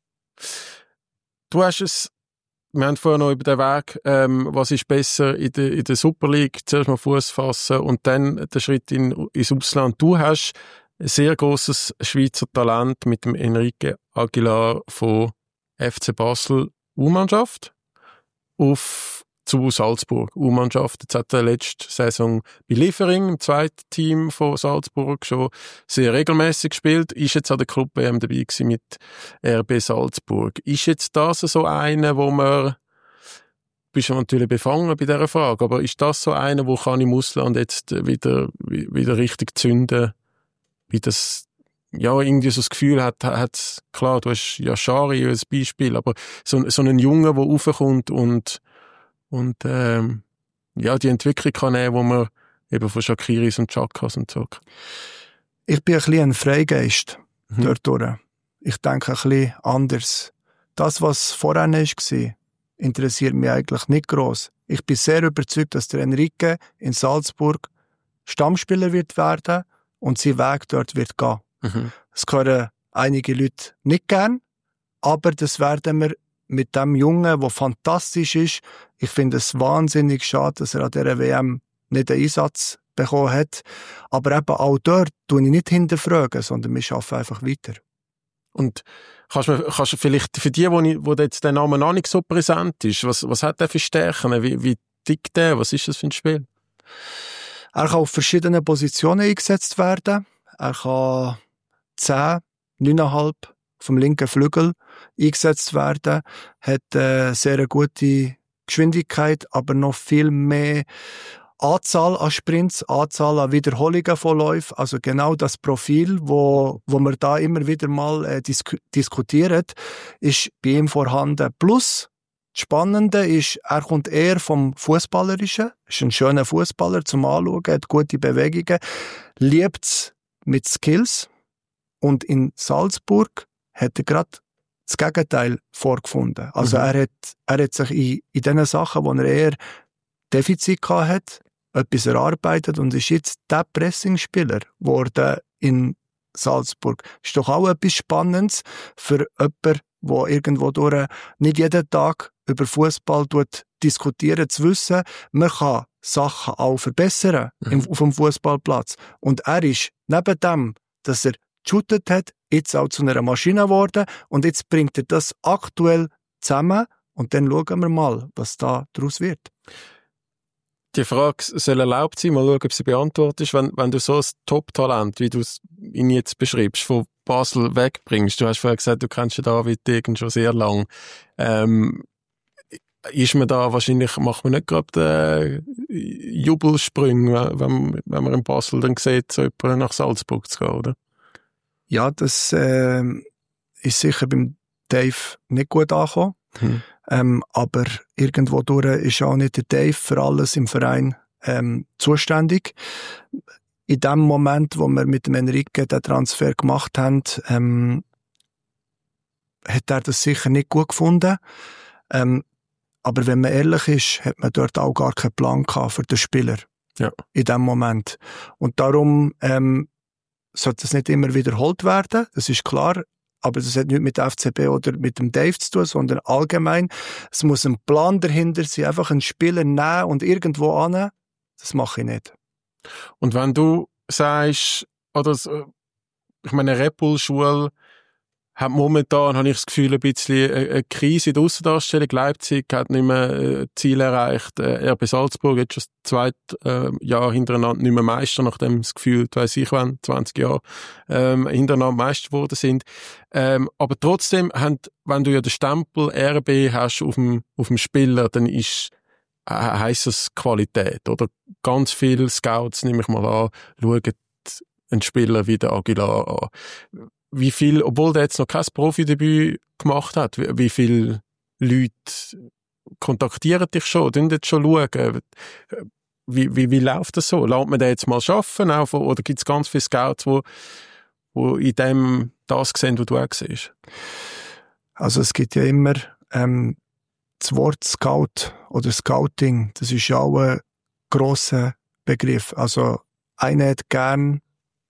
Du hast es, wir haben vorher noch über den Weg, ähm, was ist besser in der, in der Super League, zuerst mal Fuß fassen und dann den Schritt in, ins Ausland. Du hast ein sehr grosses Schweizer Talent mit dem Enrique Aguilar von F C Basel U-Mannschaft auf zu Salzburg U-Mannschaft. Jetzt hat er letzte Saison bei Liefering im zweiten Team von Salzburg schon sehr regelmäßig gespielt. Ist jetzt an der Club-W M dabei gewesen mit R B Salzburg. Ist jetzt das so einer, wo man, bist du natürlich befangen bei dieser Frage, aber ist das so einer, wo kann im Ausland jetzt wieder, wieder richtig zünden, wie das ja, irgendwie so das Gefühl hat, hat, klar, du hast ja Schari als Beispiel, aber so, so einen Jungen, der raufkommt und, und, ähm, ja, die Entwicklung kann nehmen, wo man eben von Shakiris und Chakas und so. Ich bin ein bisschen ein Freigeist mhm. dort durch. Ich denke ein bisschen anders. Das, was vorher war, interessiert mich eigentlich nicht gross. Ich bin sehr überzeugt, dass der Enrique in Salzburg Stammspieler wird werden und sein Weg dort wird gehen. Mhm. Das hören einige Leute nicht gern, aber das werden wir mit dem Jungen, der fantastisch ist. Ich finde es wahnsinnig schade, dass er an dieser W M nicht einen Einsatz bekommen hat. Aber eben auch dort tue ich nicht hinterfragen, sondern wir arbeiten einfach weiter. Und kannst du, kannst du vielleicht für die, wo, ich, wo jetzt der Name noch nicht so präsent ist, was, was hat der für Stärken? Wie, wie tickt der? Was ist das für ein Spiel? Er kann auf verschiedenen Positionen eingesetzt werden. Er kann zehn, neuneinhalb vom linken Flügel eingesetzt werden, hat eine sehr gute Geschwindigkeit, aber noch viel mehr Anzahl an Sprints, Anzahl an Wiederholungen von Läufen, also genau das Profil, wo, wo wir da immer wieder mal äh, disk- diskutieren, ist bei ihm vorhanden. Plus, das Spannende ist, er kommt eher vom Fußballerischen, ist ein schöner Fußballer zum Anschauen, hat gute Bewegungen, liebt es mit Skills. Und in Salzburg hat er gerade das Gegenteil vorgefunden. Also mhm. er, hat, er hat sich in, in den Sachen, wo er eher Defizit gehabt hat, etwas erarbeitet und ist jetzt der Pressingspieler geworden in Salzburg. Ist doch auch etwas Spannendes für jemanden, der irgendwo durch nicht jeden Tag über Fußball diskutieren, zu wissen, man kann Sachen auch verbessern mhm. im, auf dem Fußballplatz. Und er ist neben dem, dass er geshootet hat, jetzt auch zu einer Maschine geworden und jetzt bringt er das aktuell zusammen und dann schauen wir mal, was da daraus wird. Die Frage soll erlaubt sein, mal schauen, ob sie beantwortet ist, wenn, wenn du so ein Top-Talent, wie du es ihn jetzt beschreibst, von Basel wegbringst. Du hast vorher gesagt, du kennst den David Degen schon sehr lang. Ähm, ist man da wahrscheinlich, macht man nicht gerade äh, Jubelsprünge, wenn, wenn man in Basel dann sieht, so jemanden nach Salzburg zu gehen, oder? Ja, das äh, ist sicher beim Dave nicht gut angekommen. Hm. Ähm, aber irgendwo durch ist auch nicht der Dave für alles im Verein ähm, zuständig. In dem Moment, wo wir mit dem Enrique den Transfer gemacht haben, ähm, hat er das sicher nicht gut gefunden. Ähm, aber wenn man ehrlich ist, hat man dort auch gar keinen Plan gehabt für den Spieler. Ja. In dem Moment. Und darum ähm, sollte es nicht immer wiederholt werden. Das ist klar. aber das hat nichts mit F C B oder mit dem Dave zu tun, sondern allgemein. Es muss ein Plan dahinter sein, einfach einen Spieler nehmen und irgendwo an. Das mache ich nicht. Und wenn du sagst, oder ich meine, Red Bull-Schule hat momentan, habe ich das Gefühl, ein bisschen eine Krise in der Aussendarstellung. Leipzig hat nicht mehr Ziel erreicht. R B Salzburg jetzt schon das zweite äh, Jahr hintereinander nicht mehr Meister, nachdem das Gefühl, weiss ich wann, zwanzig Jahre ähm, hintereinander Meister geworden sind. Ähm, aber trotzdem, haben, wenn du ja den Stempel R B hast auf dem, auf dem Spieler, dann ist äh, heisst das Qualität. Oder ganz viele Scouts, nehme ich mal an, schauen einen Spieler wie der Aguilar an. Wie viel, obwohl der jetzt noch kein Profidebüt gemacht hat, wie, wie viele Leute kontaktieren dich schon, die jetzt schon schauen? Wie, wie, wie läuft das so? Lässt man den jetzt mal arbeiten? Auch, oder gibt es ganz viele Scouts, die, die in dem das sehen, was du auch siehst? Also es gibt ja immer ähm, das Wort Scout oder Scouting, das ist ja auch ein grosser Begriff. Also einer hat gern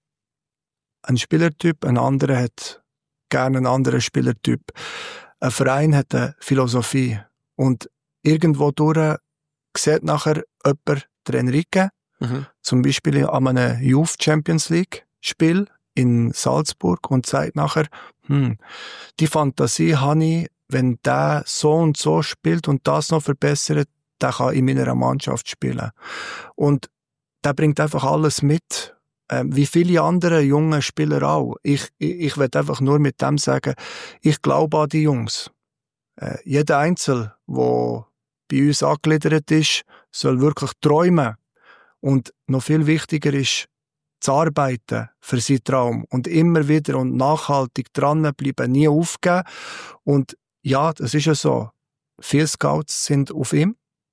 ein Spielertyp, ein anderer hat gerne einen anderen Spielertyp. Ein Verein hat eine Philosophie und irgendwo durch sieht nachher jemand den Enrique, mhm. zum Beispiel an einem Youth Champions League Spiel in Salzburg und sagt nachher, hm, die Fantasie habe ich, wenn der so und so spielt und das noch verbessert, der kann in meiner Mannschaft spielen. Und der bringt einfach alles mit, Ähm, wie viele andere junge Spieler auch. Ich, ich, ich will einfach nur mit dem sagen, ich glaube an die Jungs. Äh, jeder Einzelne, der bei uns angegliedert ist, soll wirklich träumen. Und noch viel wichtiger ist, zu arbeiten für seinen Traum. Und immer wieder und nachhaltig dranbleiben, nie aufgeben. Und ja, das ist ja so. Viele Scouts sind auf ihm.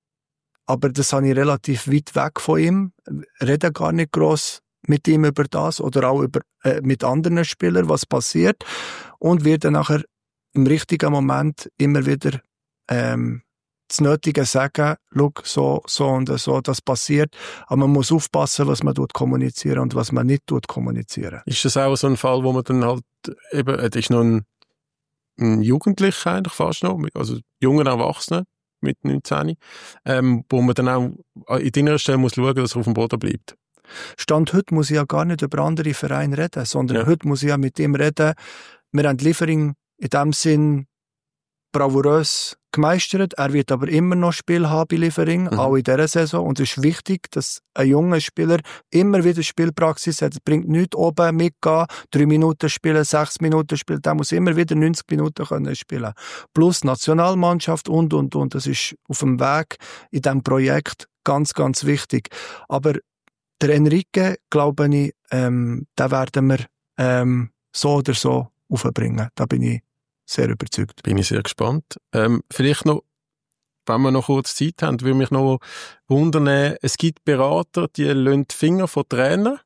Aber das habe ich relativ weit weg von ihm. Rede gar nicht gross mit ihm über das oder auch über, äh, mit anderen Spielern, was passiert, und wird dann nachher im richtigen Moment immer wieder ähm, das Nötige sagen, schau, so, so und so, das passiert, aber man muss aufpassen, was man tut kommunizieren und was man nicht tut kommunizieren. Ist das auch so ein Fall, wo man dann halt eben, das ist noch ein, ein Jugendlicher eigentlich fast noch, also junger Erwachsener mit neunzehn, ähm, wo man dann auch in deiner Stelle muss schauen, dass er auf dem Boden bleibt. Stand heute muss ich ja gar nicht über andere Vereine reden, sondern ja. heute muss ich ja mit ihm reden. Wir haben Liefering in dem Sinn bravourös gemeistert. Er wird aber immer noch Spiel haben bei Liefering, mhm. auch in dieser Saison. Und es ist wichtig, dass ein junger Spieler immer wieder Spielpraxis hat. Es bringt nichts oben mitgehen, drei Minuten spielen, sechs Minuten spielen. Der muss immer wieder neunzig Minuten können spielen. Plus Nationalmannschaft und, und, und. Das ist auf dem Weg in diesem Projekt ganz, ganz wichtig. Aber der Enrique, glaube ich, ähm, den werden wir ähm, so oder so aufbringen. Da bin ich sehr überzeugt. Bin ich sehr gespannt. Ähm, vielleicht noch, wenn wir noch kurz Zeit haben, würde mich noch wundern, es gibt Berater, die lassen die Finger von Trainern.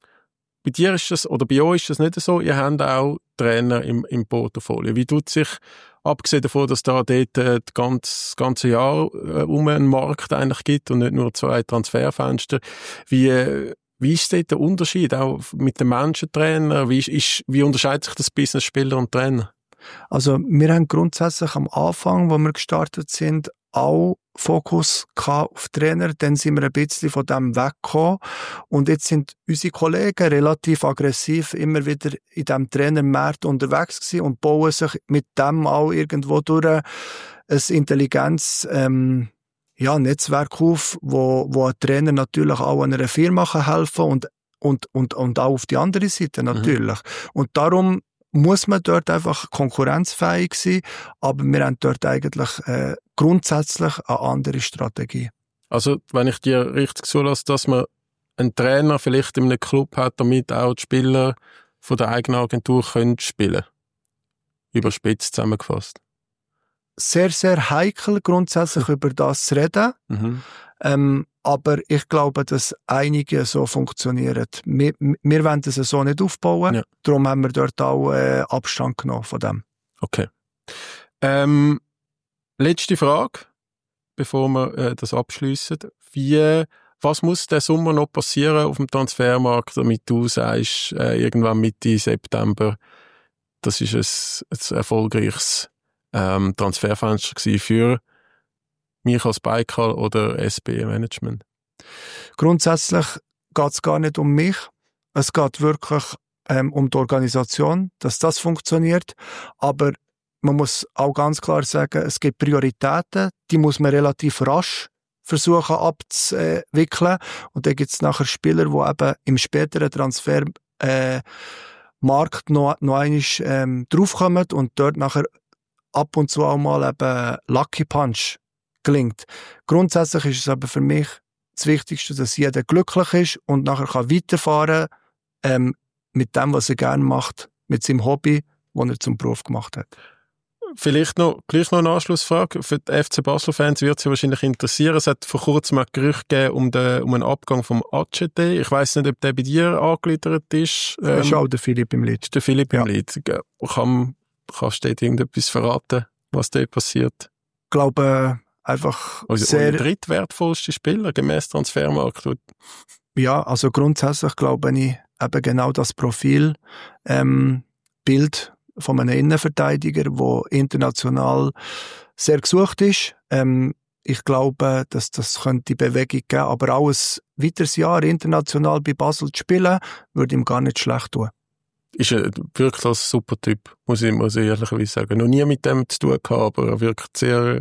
Bei dir ist das, oder bei euch ist das nicht so, ihr habt auch Trainer im, im Portfolio. Wie tut sich, abgesehen davon, dass da dort äh, das ganze, ganze Jahr äh, um einen Markt eigentlich gibt und nicht nur zwei Transferfenster, wie, äh, wie ist dort der Unterschied, auch mit den Menschentrainern? Wie, ist, ist, wie unterscheidet sich das Business-Spieler und Trainer? Also wir haben grundsätzlich am Anfang, wo wir gestartet sind, auch Fokus auf Trainer, dann sind wir ein bisschen von dem weggekommen und jetzt sind unsere Kollegen relativ aggressiv immer wieder in diesem Trainermarkt unterwegs gewesen und bauen sich mit dem auch irgendwo durch ein Intelligenz ähm, ja, Netzwerk auf, wo, wo ein Trainer natürlich auch einer Firma kann helfen und, und, und, und auch auf die andere Seite natürlich. Mhm. Und darum muss man dort einfach konkurrenzfähig sein, aber wir haben dort eigentlich äh, grundsätzlich eine andere Strategie. Also, wenn ich dir richtig zulasse, dass man einen Trainer vielleicht in einem Club hat, damit auch die Spieler von der eigenen Agentur können spielen. Überspitzt zusammengefasst. Sehr, sehr heikel, grundsätzlich über das zu reden. Mhm. Ähm, aber ich glaube, dass einige so funktionieren. Wir, wir wollen das so nicht aufbauen. Ja. Darum haben wir dort auch äh, Abstand genommen von dem. Okay. Ähm, letzte Frage, bevor wir äh, das abschliessen. Wie, was muss der Sommer noch passieren auf dem Transfermarkt, damit du sagst, äh, irgendwann Mitte September, das ist ein, ein erfolgreiches ähm, Transferfenster gewesen für mich als Baikal oder S B Management. Grundsätzlich geht es gar nicht um mich. Es geht wirklich ähm, um die Organisation, dass das funktioniert. Aber man muss auch ganz klar sagen, es gibt Prioritäten, die muss man relativ rasch versuchen abzuwickeln. Und dann gibt es nachher Spieler, die eben im späteren Transfermarkt äh, Markt noch, noch einmal ähm, draufkommen und dort nachher ab und zu auch mal eben Lucky Punch gelingt. Grundsätzlich ist es aber für mich das Wichtigste, dass jeder glücklich ist und nachher kann weiterfahren ähm, mit dem, was er gerne macht, mit seinem Hobby, das er zum Beruf gemacht hat. Vielleicht noch, gleich noch eine Anschlussfrage. Für die F C Basel-Fans wird es wahrscheinlich interessieren. Es hat vor kurzem ein Gerücht gegeben um, den, um einen Abgang vom A C D. Ich weiss nicht, ob der bei dir angegliedert ist. Ähm, das ist auch der Philipp im Lied. Der Philipp ja. im Lied. Kann, kannst du dir irgendetwas verraten, was dort passiert? Ich glaube, äh, einfach also sehr... der drittwertvollste Spieler, gemäss Transfermarkt. Ja, also grundsätzlich glaube ich, eben genau das Profil, ähm, Bild von einem Innenverteidiger, der international sehr gesucht ist. Ähm, ich glaube, dass das könnte Bewegung geben, aber auch ein weiteres Jahr international bei Basel zu spielen, würde ihm gar nicht schlecht tun. Ist er wirklich ein super Typ, muss ich, muss ich ehrlicherweise sagen. Noch nie mit dem zu tun gehabt, aber er wirkt sehr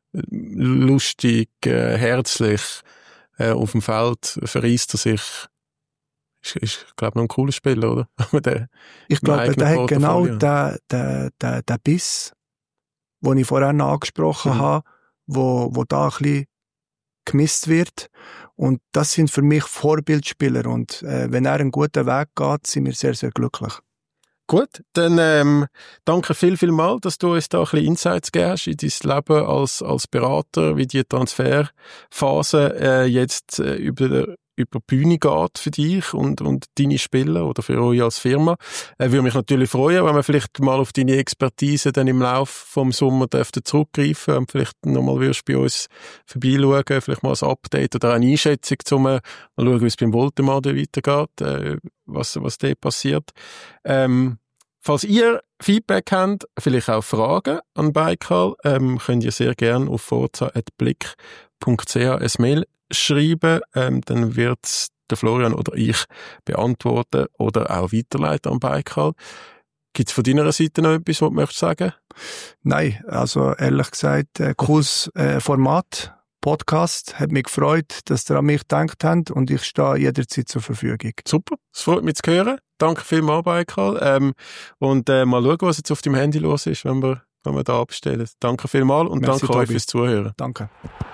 lustig, äh, herzlich, äh, auf dem Feld verreist er sich. Ist, ist glaube ich, noch ein cooler Spieler, oder? der, ich glaube, der hat genau den, den, den, den Biss, den ich vorhin angesprochen mhm. habe, wo, wo da ein bisschen gemisst wird. Und das sind für mich Vorbildspieler. Und äh, wenn er einen guten Weg geht, sind wir sehr, sehr glücklich. Gut, dann ähm, danke viel, viel mal, dass du uns da ein bisschen Insights gegeben hast in dein Leben als, als Berater, wie die Transferphase äh, jetzt äh, über über die Bühne geht für dich und, und deine Spieler oder für euch als Firma. Äh, würde mich natürlich freuen, wenn wir vielleicht mal auf deine Expertise dann im Laufe vom Sommer dürften zurückgreifen und vielleicht nochmal wirst bei uns vorbeischauen, vielleicht mal ein Update oder eine Einschätzung, um mal schauen, wie es beim Voltemar weitergeht, äh, was, was da passiert. Ähm, falls ihr Feedback habt, vielleicht auch Fragen an Baikal, ähm, könnt ihr sehr gerne auf forza at blick punkt c h ein Mail schreiben, ähm, dann wird der Florian oder ich beantworten oder auch weiterleiten an Baikal. Gibt es von deiner Seite noch etwas, was du möchtest sagen? Nein, also ehrlich gesagt, äh, cooles äh, Format, Podcast, hat mich gefreut, dass ihr an mich gedacht habt und ich stehe jederzeit zur Verfügung. Super, es freut mich zu hören. Danke vielmals, Baikal. Ähm, und äh, mal schauen, was jetzt auf dem Handy los ist, wenn wir, wenn wir da abstellen. Danke vielmals und Merci, danke euch Tobi. fürs Zuhören. Danke.